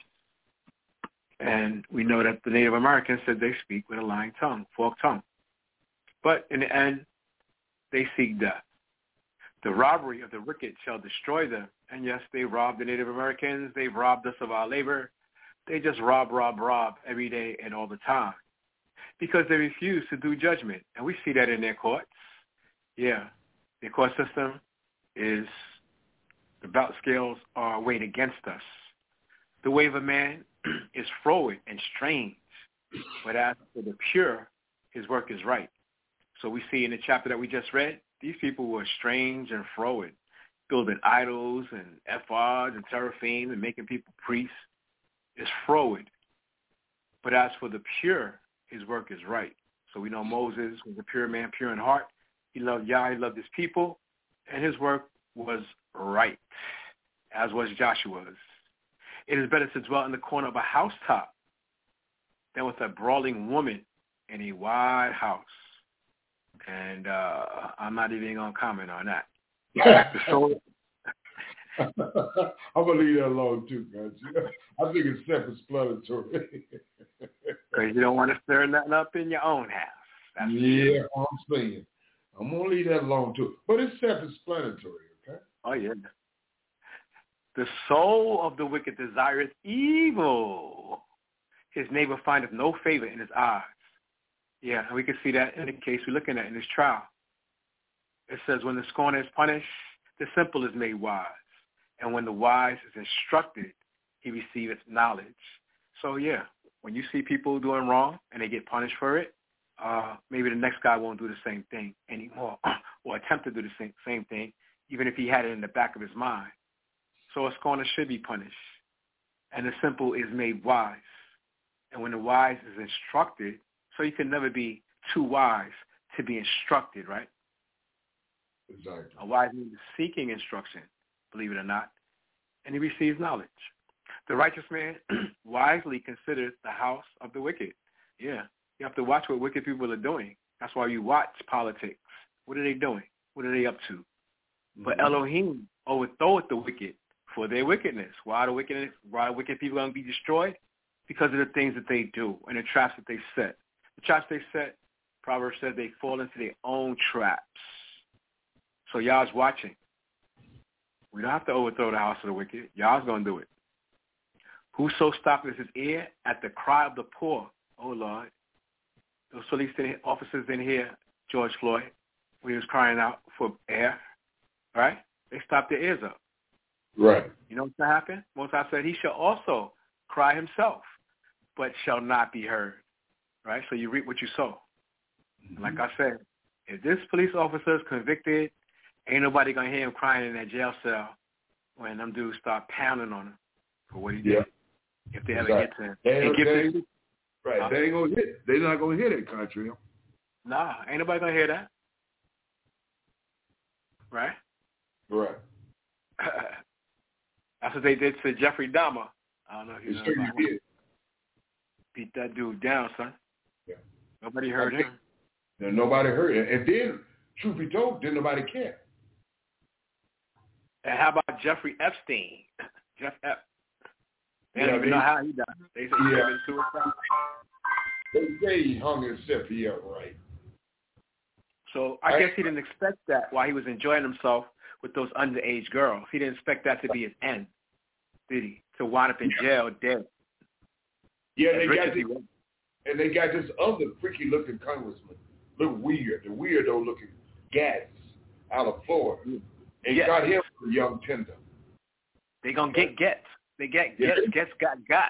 and we know that the Native Americans said they speak with a lying tongue, forked tongue. But in the end, they seek death. The robbery of the wicked shall destroy them. And yes, they robbed the Native Americans. They've robbed us of our labor. They just rob every day and all the time because they refuse to do judgment. And we see that in their courts. Yeah, their court system is, the belt scales are weighed against us. The way of a man is froward and strange, but as for the pure, his work is right. So we see in the chapter that we just read, these people were strange and froward, building idols and ephods and seraphim and making people priests. It's froward. But as for the pure, his work is right. So we know Moses was a pure man, pure in heart. He loved Yah, he loved his people, and his work was right, as was Joshua's. It is better to dwell in the corner of a housetop than with a brawling woman in a wide house. And I'm not even going to comment on that. I'm going to leave that alone too, guys. I think it's self-explanatory. Because you don't want to stir nothing up in your own house. That's I'm saying. I'm going to leave that alone too. But it's self-explanatory, okay? Oh, yeah. The soul of the wicked desireth evil. His neighbor findeth no favor in his eyes. Yeah, and we can see that in the case we're looking at in this trial. It says, when the scorner is punished, the simple is made wise. And when the wise is instructed, he receiveth knowledge. So, yeah, when you see people doing wrong and they get punished for it, maybe the next guy won't do the same thing anymore or attempt to do the same thing, even if he had it in the back of his mind. So a scorner should be punished. And the simple is made wise. And when the wise is instructed, so you can never be too wise to be instructed, right? Exactly. A wise man is seeking instruction, believe it or not, and he receives knowledge. The righteous man wisely considers the house of the wicked. Yeah, you have to watch what wicked people are doing. That's why you watch politics. What are they doing? What are they up to? Mm-hmm. But Elohim overthroweth the wicked for their wickedness. Why are wicked people going to be destroyed? Because of the things that they do and the traps that they set. The traps they set Proverbs says they fall into their own traps. So y'all's watching. We don't have to overthrow the house of the wicked. Y'all's going to do it. Whoso stoppeth his ear at the cry of the poor, oh Lord. Those police officers in here, George Floyd, when he was crying out for air, right? They stopped their ears up. Right. You know what happened? Moses said he shall also cry himself, but shall not be heard, right? So you reap what you sow. Mm-hmm. Like I said, if this police officer is convicted, ain't nobody going to hear him crying in that jail cell when them dudes start pounding on him for what he did. If they ever get to him. They ain't going to hit. They're not going to hear that country. Nah, ain't nobody going to hear that. Right? Right. That's what they did to Jeffrey Dahmer. I don't know if you know about him. Beat that dude down, son. Yeah. Nobody heard him. Nobody heard him. And then, truth be told, didn't nobody care. And how about Jeffrey Epstein? Jeff Ep. They don't even know how he died. They say he committed suicide. They say he hung himself here, right? So I guess he didn't expect that while he was enjoying himself with those underage girls. He didn't expect that to be his end, did he? To wind up in jail dead. Yeah, and they got this other freaky-looking congressman, look weird, the weirdo-looking Gaetz out of Florida. And got him for young tender. They gonna get Gaetz. They get Gaetz. Gaetz got.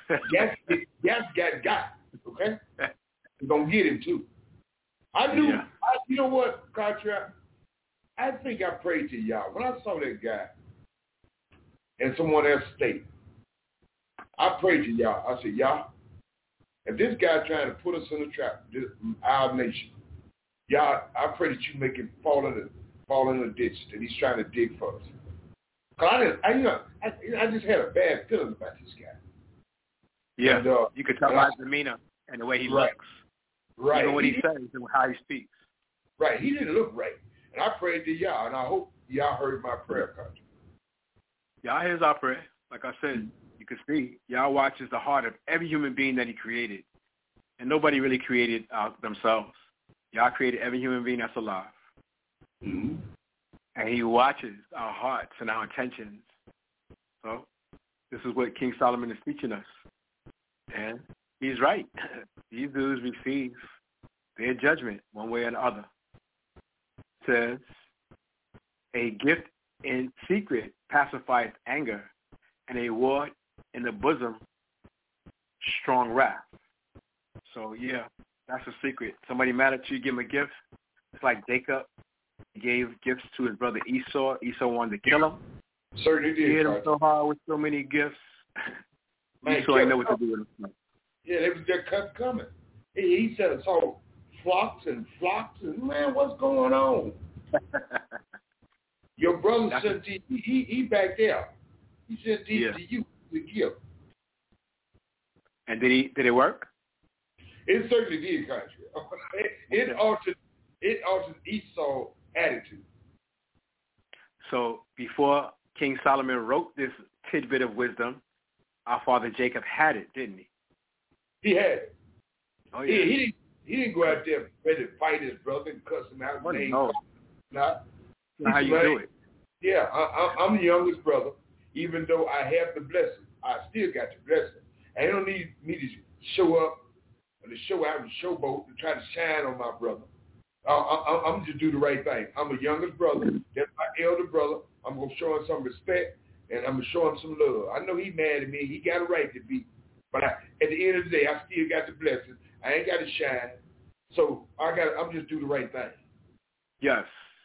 Gaetz got. Okay, they're gonna get him too. I knew. Yeah. You know what, Contra? I think I prayed to y'all when I saw that guy in someone else's state. I prayed to y'all. I said, y'all, if this guy trying to put us in a trap, our nation, y'all, I pray that you make him fall in the ditch that he's trying to dig for us. Cause I just had a bad feeling about this guy. Yeah, and, you could tell by his demeanor and the way he looks. Right. Even what he says and how he speaks. Right. He didn't look right. And I prayed to y'all, and I hope y'all heard my prayer, Country. Y'all hears our prayer. Like I said, you can see, y'all watches the heart of every human being that he created. And nobody really created themselves. Y'all created every human being that's alive. Mm-hmm. And he watches our hearts and our intentions. So this is what King Solomon is teaching us. And he's right. These dudes receive their judgment one way or the other. Says, a gift in secret pacifies anger, and a word in the bosom, strong wrath. So, yeah, that's a secret. Somebody mad at you, give him a gift. It's like Jacob gave gifts to his brother Esau. Esau wanted to kill him. Certainly did. He hit him so hard with so many gifts. Esau didn't know what to do with him. Yeah, they was just coming. He said it's all flocks and man, what's going on? Your brother sent to he back there. He sent to you the gift. And did it work? It certainly did, Country. It altered Esau's attitude. So before King Solomon wrote this tidbit of wisdom, our father Jacob had it, didn't he? He had it. Oh, yeah. He didn't go out there ready to fight his brother and cuss him out. No. Not how you do it. Yeah, I'm the youngest brother. Even though I have the blessing, I still got the blessing. And they don't need me to show up or to show out and showboat and try to shine on my brother. I'm just do the right thing. I'm the youngest brother. That's my elder brother. I'm going to show him some respect, and I'm going to show him some love. I know he mad at me. He got a right to be. But at the end of the day, I still got the blessing. I ain't got to shine. So I'm just do the right thing. Yes.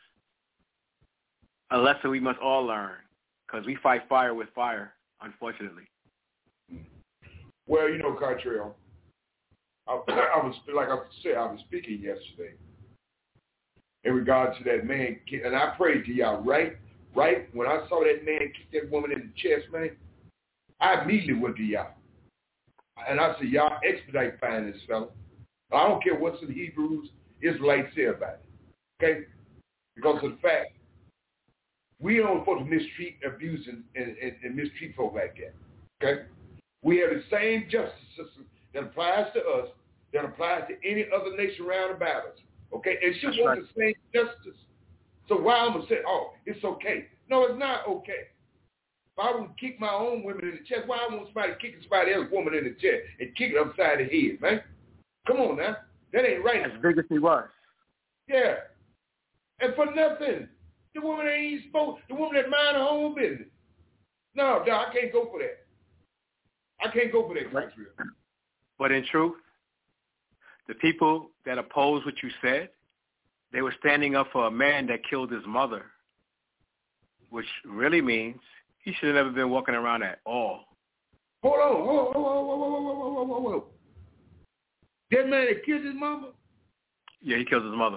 A lesson we must all learn, because we fight fire with fire, unfortunately. Well, you know, Cartrell, I was speaking yesterday in regards to that man, and I prayed to y'all, right when I saw that man kick that woman in the chest, man, I immediately went to y'all. And I said, y'all expedite finding this fella. I don't care what's in the Hebrews, Israelites say about it. Okay? Because of the fact, we don't supposed to mistreat, abuse, and mistreat folk like that. Okay? We have the same justice system that applies to us that applies to any other nation around about us. Okay? And she wants the same justice. So why I'm going to say, oh, it's okay. No, it's not okay. If I would kick my own women in the chest, why I want somebody kicking somebody else's woman in the chest and kick it upside the head, man? Come on now. That ain't right. As big as he was. Yeah. And for nothing. The woman ain't even supposed, the woman that mind her own business. No, I can't go for that. I can't go for that, country. But in truth, the people that oppose what you said, they were standing up for a man that killed his mother, which really means he should have never been walking around at all. Hold on. Whoa. That man that killed his mama? Yeah, he killed his mother.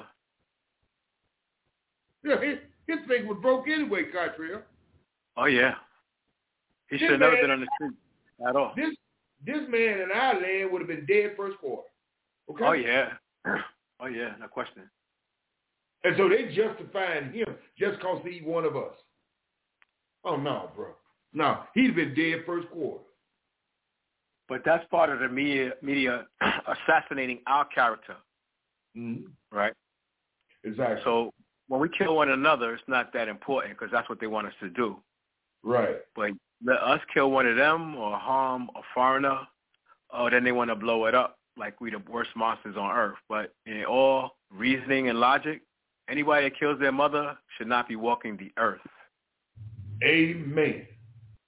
Yeah, his thing was broke anyway, Cottrell. Oh, yeah. He should have never been on the street at all. This man in our land would have been dead first quarter. Okay? Oh, yeah. Oh, yeah, no question. And so they justifying him just because he's one of us. Oh, no, bro. No, he'd been dead first quarter. But that's part of the media assassinating our character, right? Exactly. So when we kill one another, it's not that important because that's what they want us to do. Right. But let us kill one of them or harm a foreigner, then they want to blow it up like we the worst monsters on earth. But in all reasoning and logic, anybody that kills their mother should not be walking the earth. Amen.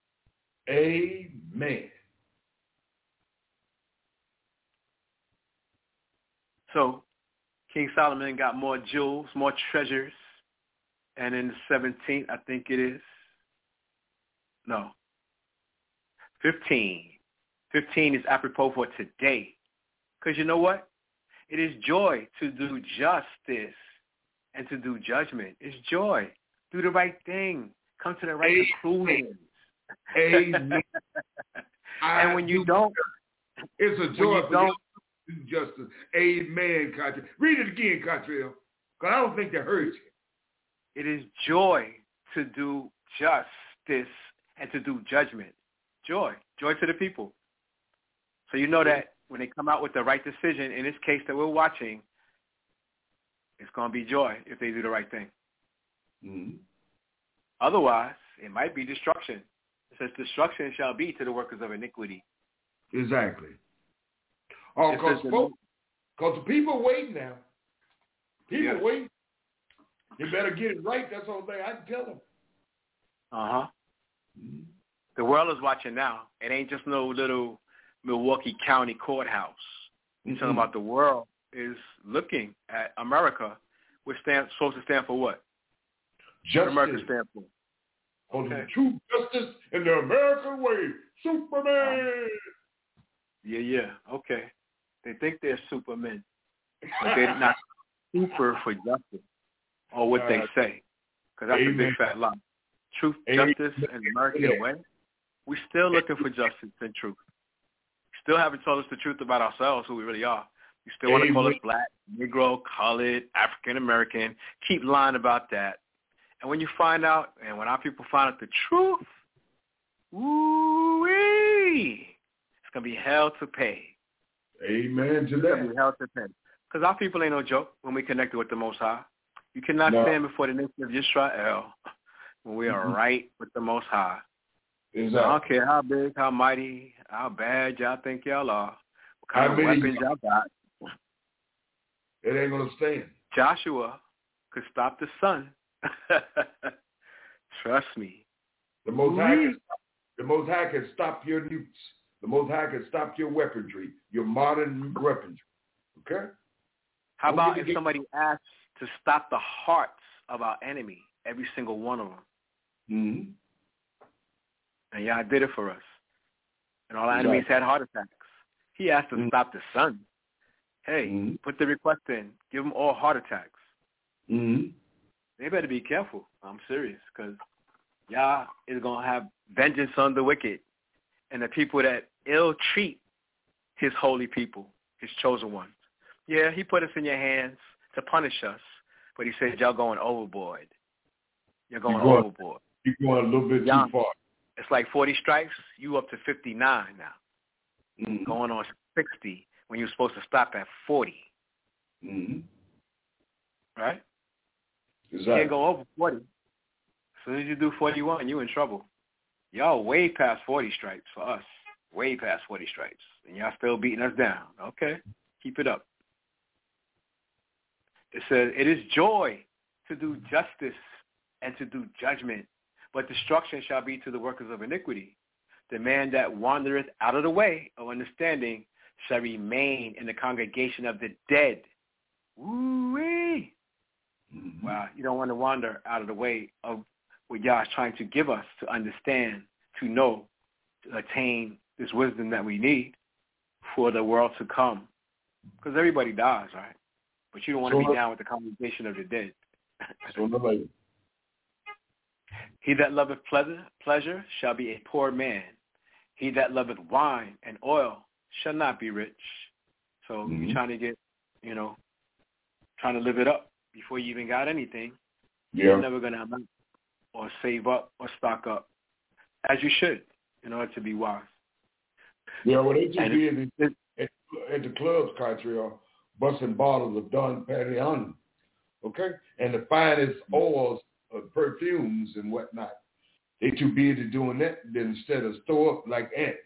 Amen. So King Solomon got more jewels, more treasures. And in the 17th, I think it is. No. 15. 15 is apropos for today. Because you know what? It is joy to do justice and to do judgment. It's joy. Do the right thing. Come to the right conclusions. Amen. And when you don't, it's a joy for you to do justice. Amen, Cottrell. Read it again, Cottrell, because I don't think that hurts you. It is joy to do justice and to do judgment. Joy. Joy to the people. So you know that when they come out with the right decision, in this case that we're watching, it's going to be joy if they do the right thing. Mm-hmm. Otherwise, it might be destruction. It says destruction shall be to the workers of iniquity. Exactly. Oh, because the people waiting now. People waiting. You better get it right. That's the whole thing. I can tell them. Uh-huh. Mm-hmm. The world is watching now. It ain't just no little Milwaukee County courthouse. You're talking about the world is looking at America, which supposed to stand for what? Justice. America stand for. Okay. The true justice in the American way. Superman. Yeah. Okay. They think they're supermen, but they're not super for justice or what they say, because that's a big fat lie. Truth, justice, and the American way. We're still looking for justice and truth. Still haven't told us the truth about ourselves, who we really are. You still want to call us black, Negro, colored, African American. Keep lying about that. And when you find out, and when our people find out the truth, woo-wee, it's going to be hell to pay. Amen to that. It's going to be hell to pay. Because our people ain't no joke when we connected with the Most High. You cannot stand before the nation of Israel when we are right with the Most High. Exactly. I don't care how big, how mighty, how bad y'all think y'all are, what kind of weapons y'all got. It ain't going to stand. Joshua could stop the sun. Trust me. The Most High can stop your nukes. The Most High can stop your weaponry, your modern weaponry. Okay? How about if somebody asks to stop the hearts of our enemy, every single one of them? Mm-hmm. And y'all did it for us. And all our enemies had heart attacks. He asked to stop the sun. Hey, put the request in. Give them all heart attacks. Mm-hmm. They better be careful. I'm serious, because y'all is going to have vengeance on the wicked and the people that ill-treat his holy people, his chosen ones. Yeah, he put us in your hands to punish us, but he said y'all going overboard. You're going overboard. You're going a little bit too far. It's like 40 strikes. You up to 59 now. Going on 60. when you're supposed to stop at 40. Mm-hmm. Right? Exactly. You can't go over 40. As soon as you do 41, you're in trouble. Y'all way past 40 stripes for us. Way past 40 stripes. And y'all still beating us down. Okay. Keep it up. It says, it is joy to do justice and to do judgment, but destruction shall be to the workers of iniquity. The man that wandereth out of the way of understanding shall remain in the congregation of the dead. Woo-wee. Mm-hmm. Wow, you don't want to wander out of the way of what Yah's trying to give us to understand, to know, to attain this wisdom that we need for the world to come. Because everybody dies, right? But you don't want to be down with the congregation of the dead. He that loveth pleasure shall be a poor man. He that loveth wine and oil shall not be rich. So you're trying to get, trying to live it up before you even got anything. Yeah. You're never going to amount or save up or stock up as you should in order to be wise. Yeah, well, they just be at the clubs, country, or busting bottles of Don Perignon, okay? And the finest oils, perfumes and whatnot. They too busy doing that instead of store up like ants.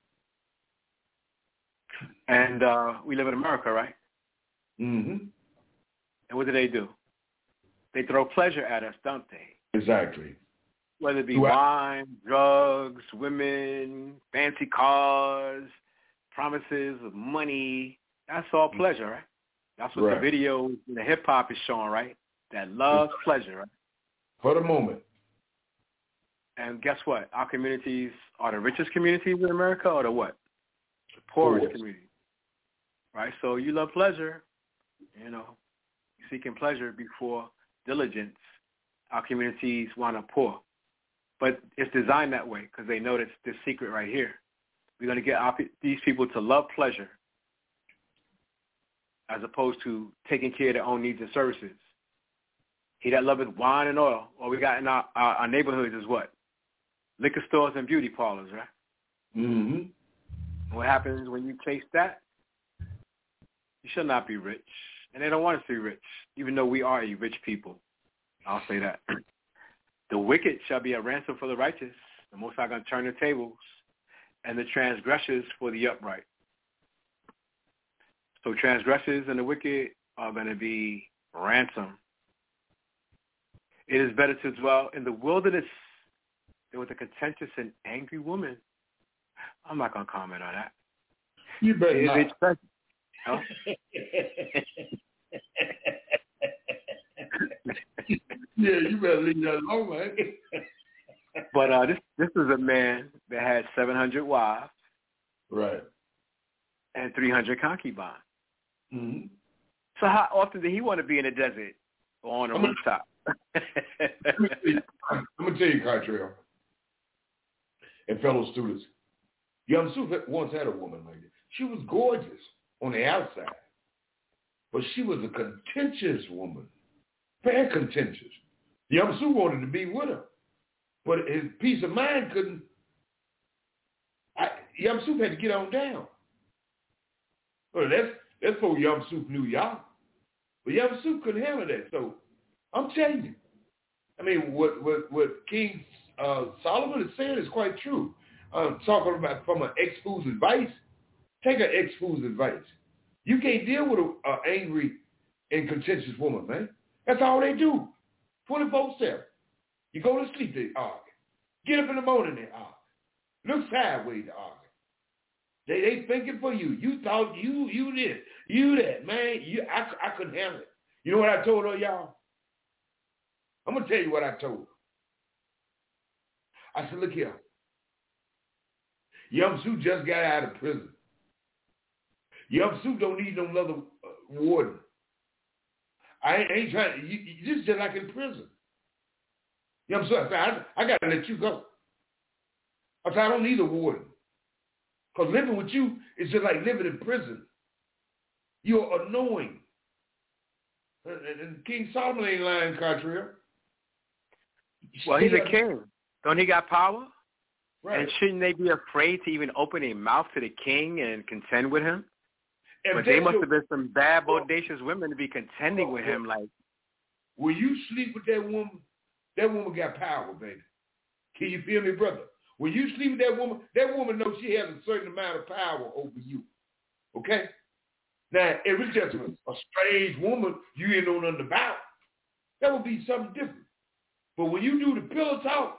And we live in America, right? Mm-hmm. And what do? They throw pleasure at us, don't they? Exactly. Whether it be wine, drugs, women, fancy cars, promises of money, that's all pleasure, right? That's what the videos and the hip-hop is showing, right? That loves pleasure, right? For the moment. And guess what? Our communities are the richest communities in America or the what? The poorest community. Right? So you love pleasure, you're seeking pleasure before diligence. Our communities wind up poor. But it's designed that way because they know that's the secret right here. We're going to get these people to love pleasure as opposed to taking care of their own needs and services. He that loveth wine and oil, what we got in our neighborhoods is what? Liquor stores and beauty parlors, right? Mm-hmm. What happens when you chase that? You shall not be rich. And they don't want us to be rich, even though we are a rich people. I'll say that. The wicked shall be a ransom for the righteous. The Most High going to turn the tables, and the transgressors for the upright. So transgressors and the wicked are going to be ransom. It is better to dwell in the wilderness than with a contentious and angry woman. I'm not going to comment on that. You better not. Huh? Yeah, you better leave that alone, man. But this is a man that had 700 wives. Right. And 300 concubines. Mm-hmm. So how often did he want to be in the desert or on a rooftop? I'm going to tell you, Cartrell, and fellow students, Yamsuf once had a woman like that. She was gorgeous on the outside, but she was a contentious woman, very contentious. Yamsuf wanted to be with her, but his peace of mind couldn't. Yamsuf had to get on down. Well, that's before Yamsuf knew Yah. But Yamsuf couldn't handle that. So I'm telling you, I mean, what King Solomon is saying is quite true. Talking about from an ex-fool's advice, take an ex-fool's advice. You can't deal with an angry and contentious woman, man. That's all they do, 24/7. You go to sleep, they argue. Get up in the morning, they argue. Look sideways, they argue. They thinking for you. You thought you this, you that, man. I couldn't handle it. You know what I told her, y'all? I'm going to tell you what I told her. I said, look here. Yamsuf just got out of prison. Yamsuf don't need no another warden. I ain't trying to, this is just like in prison. Yamsuf, I said, I got to let you go. I said, I don't need a warden. Because living with you is just like living in prison. You're annoying. And King Solomon ain't lying, Cartrell. Well, he's a king. Don't he got power? Right. And shouldn't they be afraid to even open their mouth to the king and contend with him? But they must have been some bad, bodacious women to be contending with him. Like, when you sleep with that woman got power, baby. Can you feel me, brother? When you sleep with that woman knows she has a certain amount of power over you. Okay? Now, if it's just a strange woman you ain't know nothing about, that would be something different. But when you do the pillow talk,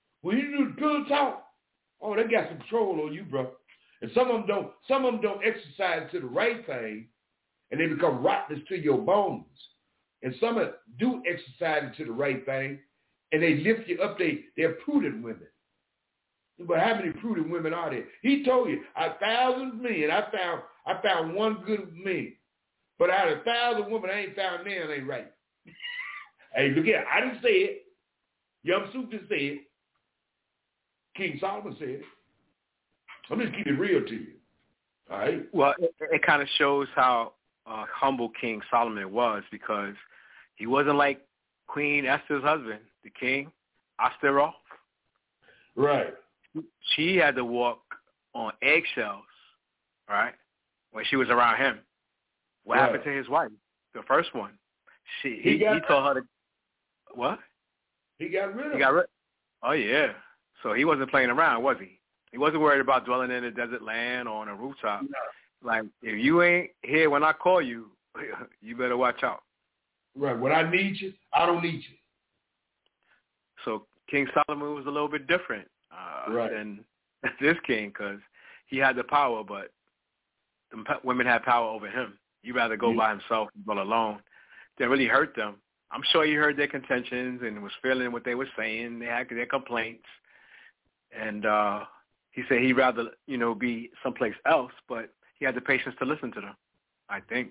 oh, they got some control on you, bro. And some of them don't exercise to the right thing, and they become rottenness to your bones. And some of them do exercise to the right thing, and they lift you up. They're prudent women. But how many prudent women are there? He told you, 1,000 men, I found one good man. But out of 1,000 women, I ain't found none ain't right. Hey, look here, I didn't say it. Yum Soup didn't say it. King Solomon said it. I'm just keeping it real to you. All right? Well, it kind of shows how humble King Solomon was, because he wasn't like Queen Esther's husband, the king, Astaroth. Right. She had to walk on eggshells, right, when she was around him. What happened to his wife, the first one? He told her to, what? He got rid of her. Oh, yeah. So he wasn't playing around, was he? He wasn't worried about dwelling in a desert land or on a rooftop. No. Like, if you ain't here when I call you, you better watch out. Right. When I need you, I don't need you. So King Solomon was a little bit different than this king, because he had the power, but the women had power over him. He'd rather go by himself and go alone. Didn't really hurt them. I'm sure he heard their contentions and was feeling what they were saying. They had their complaints. And he said he'd rather, be someplace else, but he had the patience to listen to them, I think.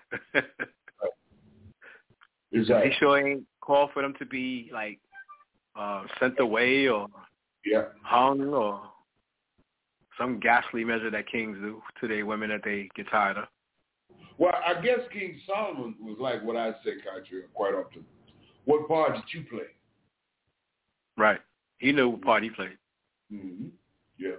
Exactly. He sure ain't called for them to be, like, sent away or hung or some ghastly measure that kings do to their women that they get tired of. Well, I guess King Solomon was like what I said, Country, quite often. What part did you play? Right. He knew what part he played. Mm-hmm. Yeah.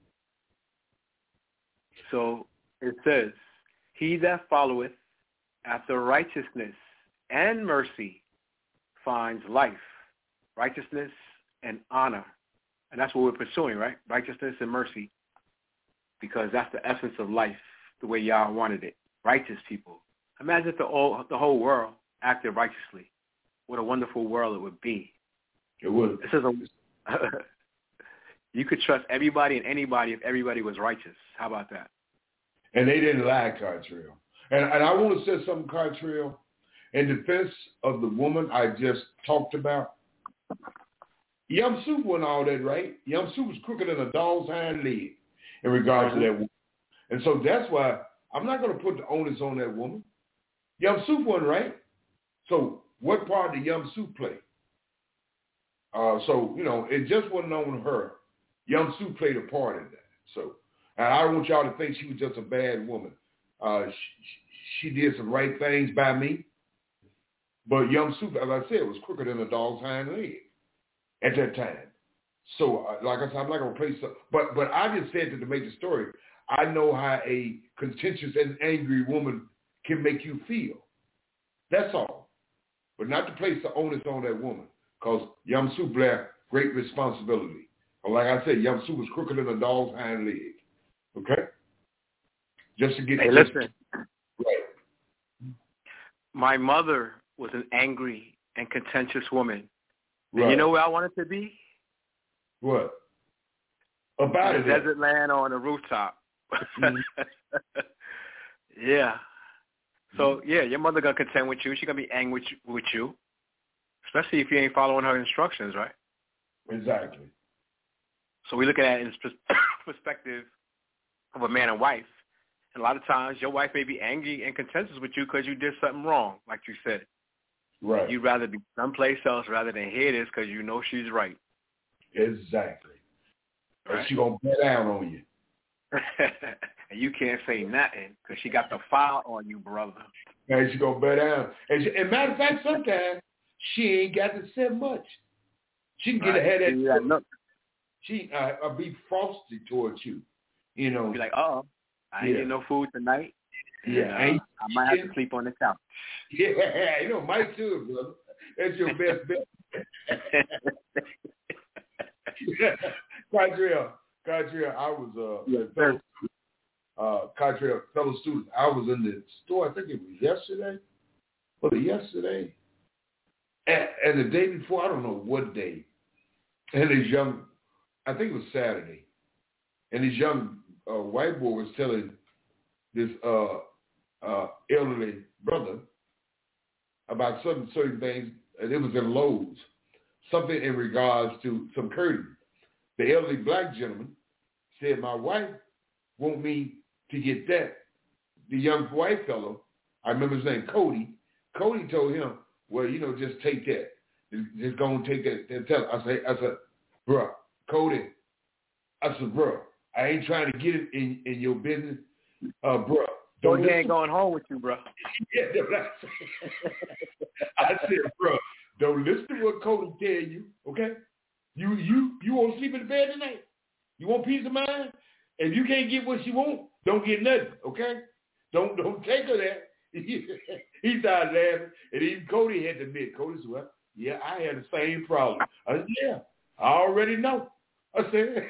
So it says, he that followeth after righteousness and mercy finds life, righteousness and honor. And that's what we're pursuing, right? Righteousness and mercy, because that's the essence of life, the way Yah wanted it. Righteous people. Imagine if the whole world acted righteously. What a wonderful world it would be. It would. This is you could trust everybody and anybody if everybody was righteous. How about that? And they didn't lie, Cartrell. And I want to say something, Cartrell. In defense of the woman I just talked about, Yum Soup wasn't all that right. Yum Soup was crooked than a dog's hind leg in regards to that woman. And so that's why I'm not going to put the onus on that woman. Yum Soup wasn't right. So what part did Yum Soup play? It just wasn't on her. Yum Soup played a part in that. So, and I don't want y'all to think she was just a bad woman. She did some right things by me. But Yum Soup, as I said, was quicker than a dog's hind leg at that time. So, like I said, I'm not going to play some. But I just said that to make the story. I know how a contentious and angry woman can make you feel. That's all. But not to place the onus on that woman, because Yum Soup bear great responsibility. But like I said, Yum Soup was quicker than a dog's hind leg. Okay? Just to get... Hey, listen. Right. My mother was an angry and contentious woman. Right. And you know where I wanted to be? What? About in a desert land or on a rooftop. Mm-hmm. Yeah. So, yeah, your mother going to contend with you. She's going to be angry with you, especially if you ain't following her instructions, right? Exactly. So we look at it in perspective of a man and wife. And a lot of times your wife may be angry and contentious with you because you did something wrong, like you said. Right. You'd rather be someplace else rather than hear this because you know she's right. Exactly. Right. And she going to bear down on you. And you can't say nothing because she got the file on you, brother. And she going to bear down. And matter of fact, sometimes she ain't got to say much. She can get ahead of it. She be frosty towards you, you know. Be like, I ain't getting no food tonight. Yeah, I might have to sleep on the couch. Yeah, Mike too, brother. That's your best bet. Cadrea, I was fellow student. I was in the store. I think it was yesterday. Was it yesterday? And the day before, I don't know what day. And this young, I think it was Saturday. And this young white boy was telling this elderly brother about certain things, and it was in Lowe's, something in regards to some curtains. The elderly black gentleman said, my wife want me to get that. The young white fellow, I remember his name, Cody told him, well, just take that. Just go and take that and tell her. I said, bruh, Cody, I said, bruh, I ain't trying to get it in your business. Bruh. Cody ain't going home with you, bruh. Yeah, that's what I said, bruh, don't listen to what Cody tell you, okay? You want to sleep in the bed tonight? You want peace of mind? If you can't get what you want, don't get nothing, okay? Don't take her there. He started laughing, and even Cody had to admit, Cody said, well, yeah, I had the same problem. I said, yeah, I already know. I said,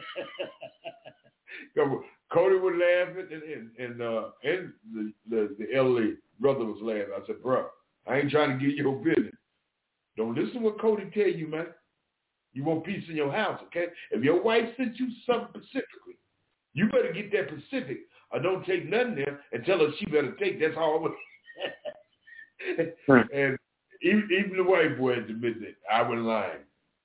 Cody was laughing, and the elderly brother was laughing. I said, bro, I ain't trying to get your business. Don't listen to what Cody tell you, man. You want peace in your house, okay? If your wife sent you something specifically, you better get that specific, or don't take nothing there and tell her she better take. That's all. And even the white boy had to admit that I was lying.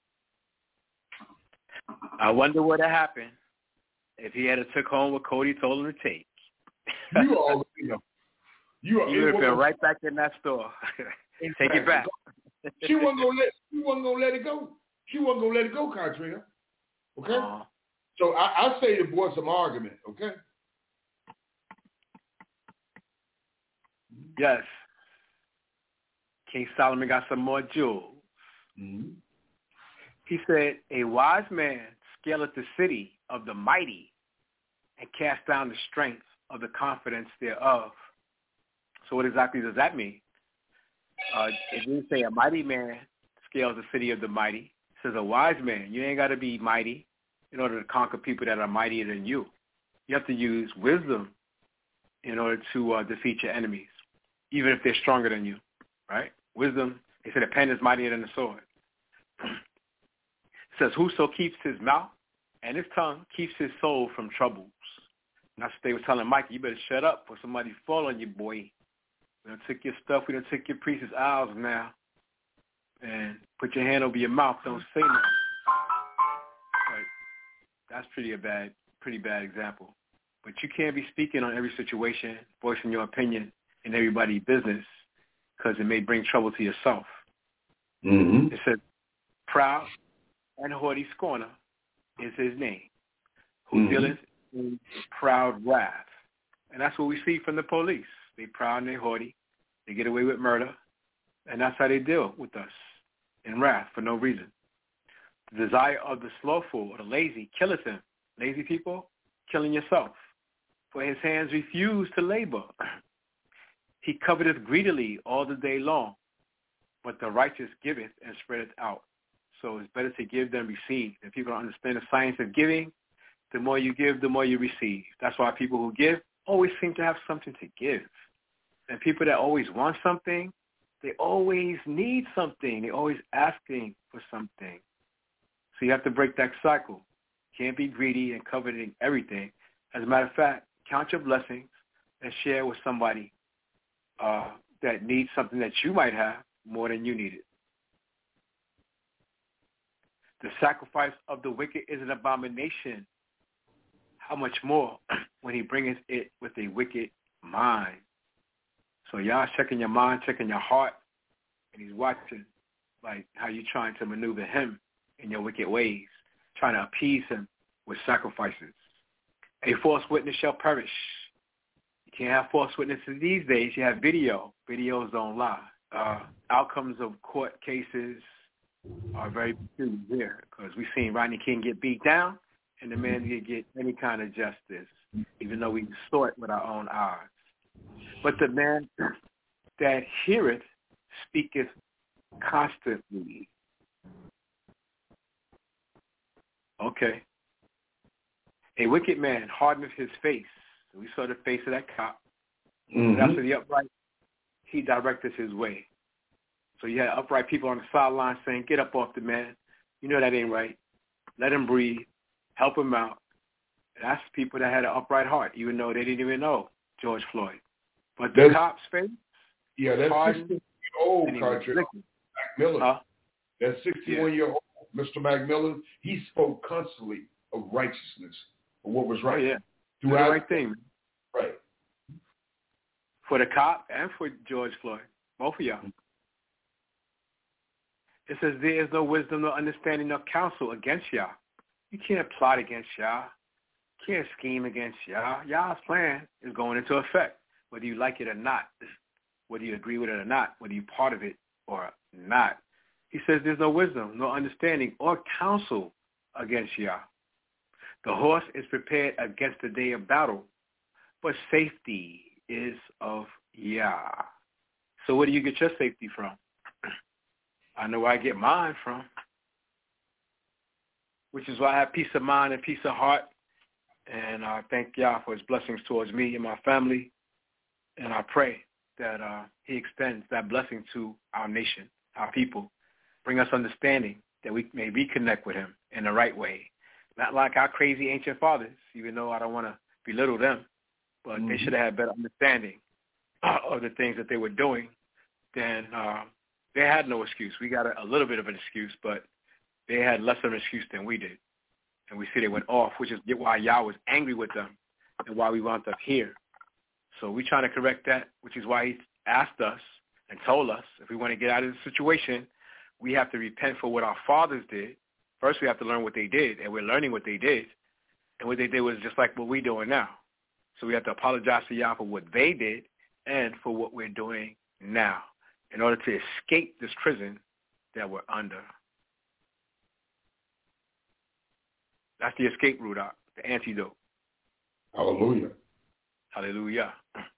I wonder what had happened if he had took home what Cody told him to take. You already know. You would have been right back in that store. Take it back. She wasn't gonna let it go. She wasn't gonna let it go, Katrina. Okay. So I say the boy some argument. Okay. Yes. King Solomon got some more jewels. Mm-hmm. He said, a wise man scaleth the city of the mighty and cast down the strength of the confidence thereof. So what exactly does that mean? It didn't say a mighty man scales the city of the mighty. It says a wise man. You ain't got to be mighty in order to conquer people that are mightier than you. You have to use wisdom in order to defeat your enemies, even if they're stronger than you, right? Wisdom, they said a pen is mightier than a sword. It says, whoso keeps his mouth and his tongue keeps his soul from troubles. And that's what they were telling Mike, you better shut up for somebody fall on you, boy. We done took your stuff. We done took your priest's owls now. And put your hand over your mouth. Don't say nothing. But that's pretty bad example. But you can't be speaking on every situation, voicing your opinion in everybody's business, because it may bring trouble to yourself. Mm-hmm. It said, proud and haughty scorner is his name, who dealeth in proud wrath. And that's what we see from the police. They proud and they haughty. They get away with murder. And that's how they deal with us, in wrath for no reason. The desire of the slothful or the lazy killeth him. Lazy people, killing yourself. For his hands refuse to labor. He coveteth greedily all the day long. But the righteous giveth and spreadeth out. So it's better to give than receive. If people don't understand the science of giving, the more you give, the more you receive. That's why people who give always seem to have something to give. And people that always want something, they always need something. They're always asking for something. So you have to break that cycle. You can't be greedy and coveting everything. As a matter of fact, count your blessings and share with somebody that needs something that you might have more than you need it. The sacrifice of the wicked is an abomination. How much more when he bringeth it with a wicked mind? So y'all checking your mind, checking your heart, and he's watching like how you trying to maneuver him in your wicked ways, trying to appease him with sacrifices. A false witness shall perish. You can't have false witnesses these days. You have video. Videos don't lie. Outcomes of court cases are very peculiar because we've seen Rodney King get beat down and the man didn't get any kind of justice, even though we saw it with our own eyes. But the man that heareth speaketh constantly. Okay. A wicked man hardeneth his face. We saw the face of that cop. Mm-hmm. But after the upright, he directeth his way. So you had upright people on the sideline saying, get up off the man. You know that ain't right. Let him breathe. Help him out. And that's people that had an upright heart, even though they didn't even know George Floyd. But the cop's face, yeah, that's 61-year-old Cartrell, McMillan. Huh? That 61-year-old Mr. McMillan, he spoke constantly of righteousness, of what was right. Oh, yeah. Do the right thing. Right. For the cop and for George Floyd, both of y'all. It says there is no wisdom, no understanding, no counsel against y'all. You can't plot against y'all. You can't scheme against y'all. Y'all's plan is going into effect, whether you like it or not, whether you agree with it or not, whether you're part of it or not. He says there's no wisdom, no understanding, or counsel against y'all. The horse is prepared against the day of battle, but safety is of Yah. So where do you get your safety from? I know where I get mine from, which is why I have peace of mind and peace of heart. And I thank Yah for his blessings towards me and my family. And I pray that he extends that blessing to our nation, our people. Bring us understanding that we may reconnect with him in the right way. Not like our crazy ancient fathers, even though I don't want to belittle them. But they should have had better understanding of the things that they were doing. Then they had no excuse. We got a little bit of an excuse, but they had less of an excuse than we did. And we see they went off, which is why Yah was angry with them and why we wound up here. So we're trying to correct that, which is why he asked us and told us if we want to get out of the situation, we have to repent for what our fathers did. First, we have to learn what they did, and we're learning what they did. And what they did was just like what we're doing now. So we have to apologize to Yah for what they did and for what we're doing now in order to escape this prison that we're under. That's the escape route, the antidote. Hallelujah. Hallelujah.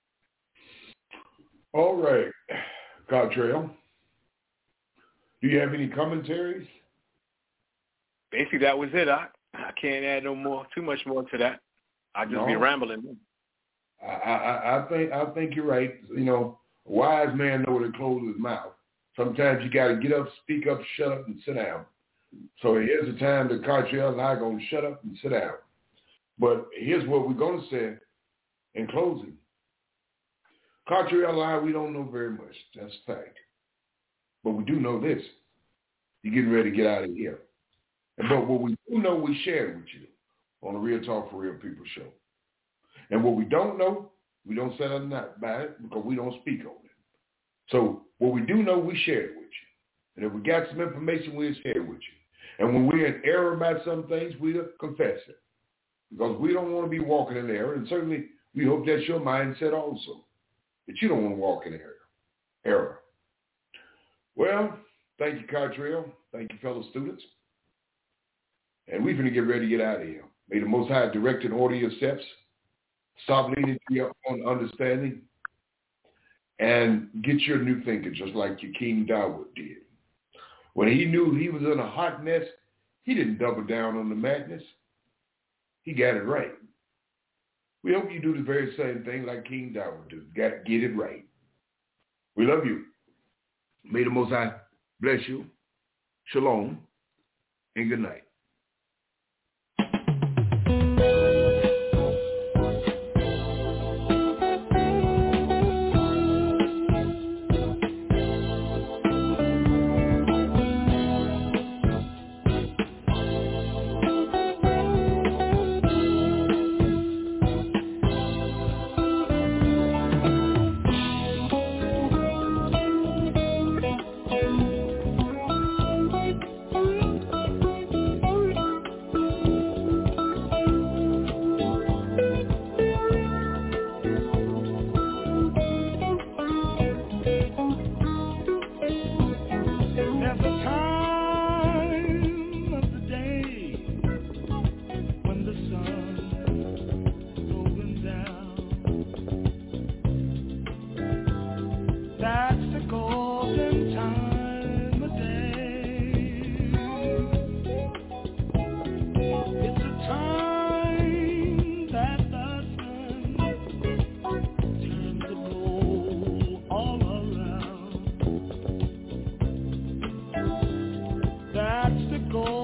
All right. Cartrell, do you have any commentaries? Basically, that was it. I can't add too much more to that. I'll just be rambling. I think you're right. You know, a wise man knows where to close his mouth. Sometimes you got to get up, speak up, shut up, and sit down. So here's the time that Cartrell and I are going to shut up and sit down. But here's what we're going to say in closing. Cartrell and I, we don't know very much. That's a fact. But we do know this. You're getting ready to get out of here. But what we do know, we share it with you on the Real Talk for Real People show. And what we don't know, we don't say nothing about it because we don't speak on it. So what we do know, we share it with you. And if we got some information, we'll share it with you. And when we're in error about some things, we'll confess it. Because we don't want to be walking in error. And certainly we hope that's your mindset also, that you don't want to walk in error. Well, thank you, Cartrell. Thank you, fellow students. And we're going to get ready to get out of here. May the Most High direct and order your steps. Stop leaning to your own understanding. And get your new thinking, just like your King Dawood did. When he knew he was in a hot mess, he didn't double down on the madness. He got it right. We hope you do the very same thing like King Dawood did. Got to get it right. We love you. May the Most High bless you. Shalom and good night. go.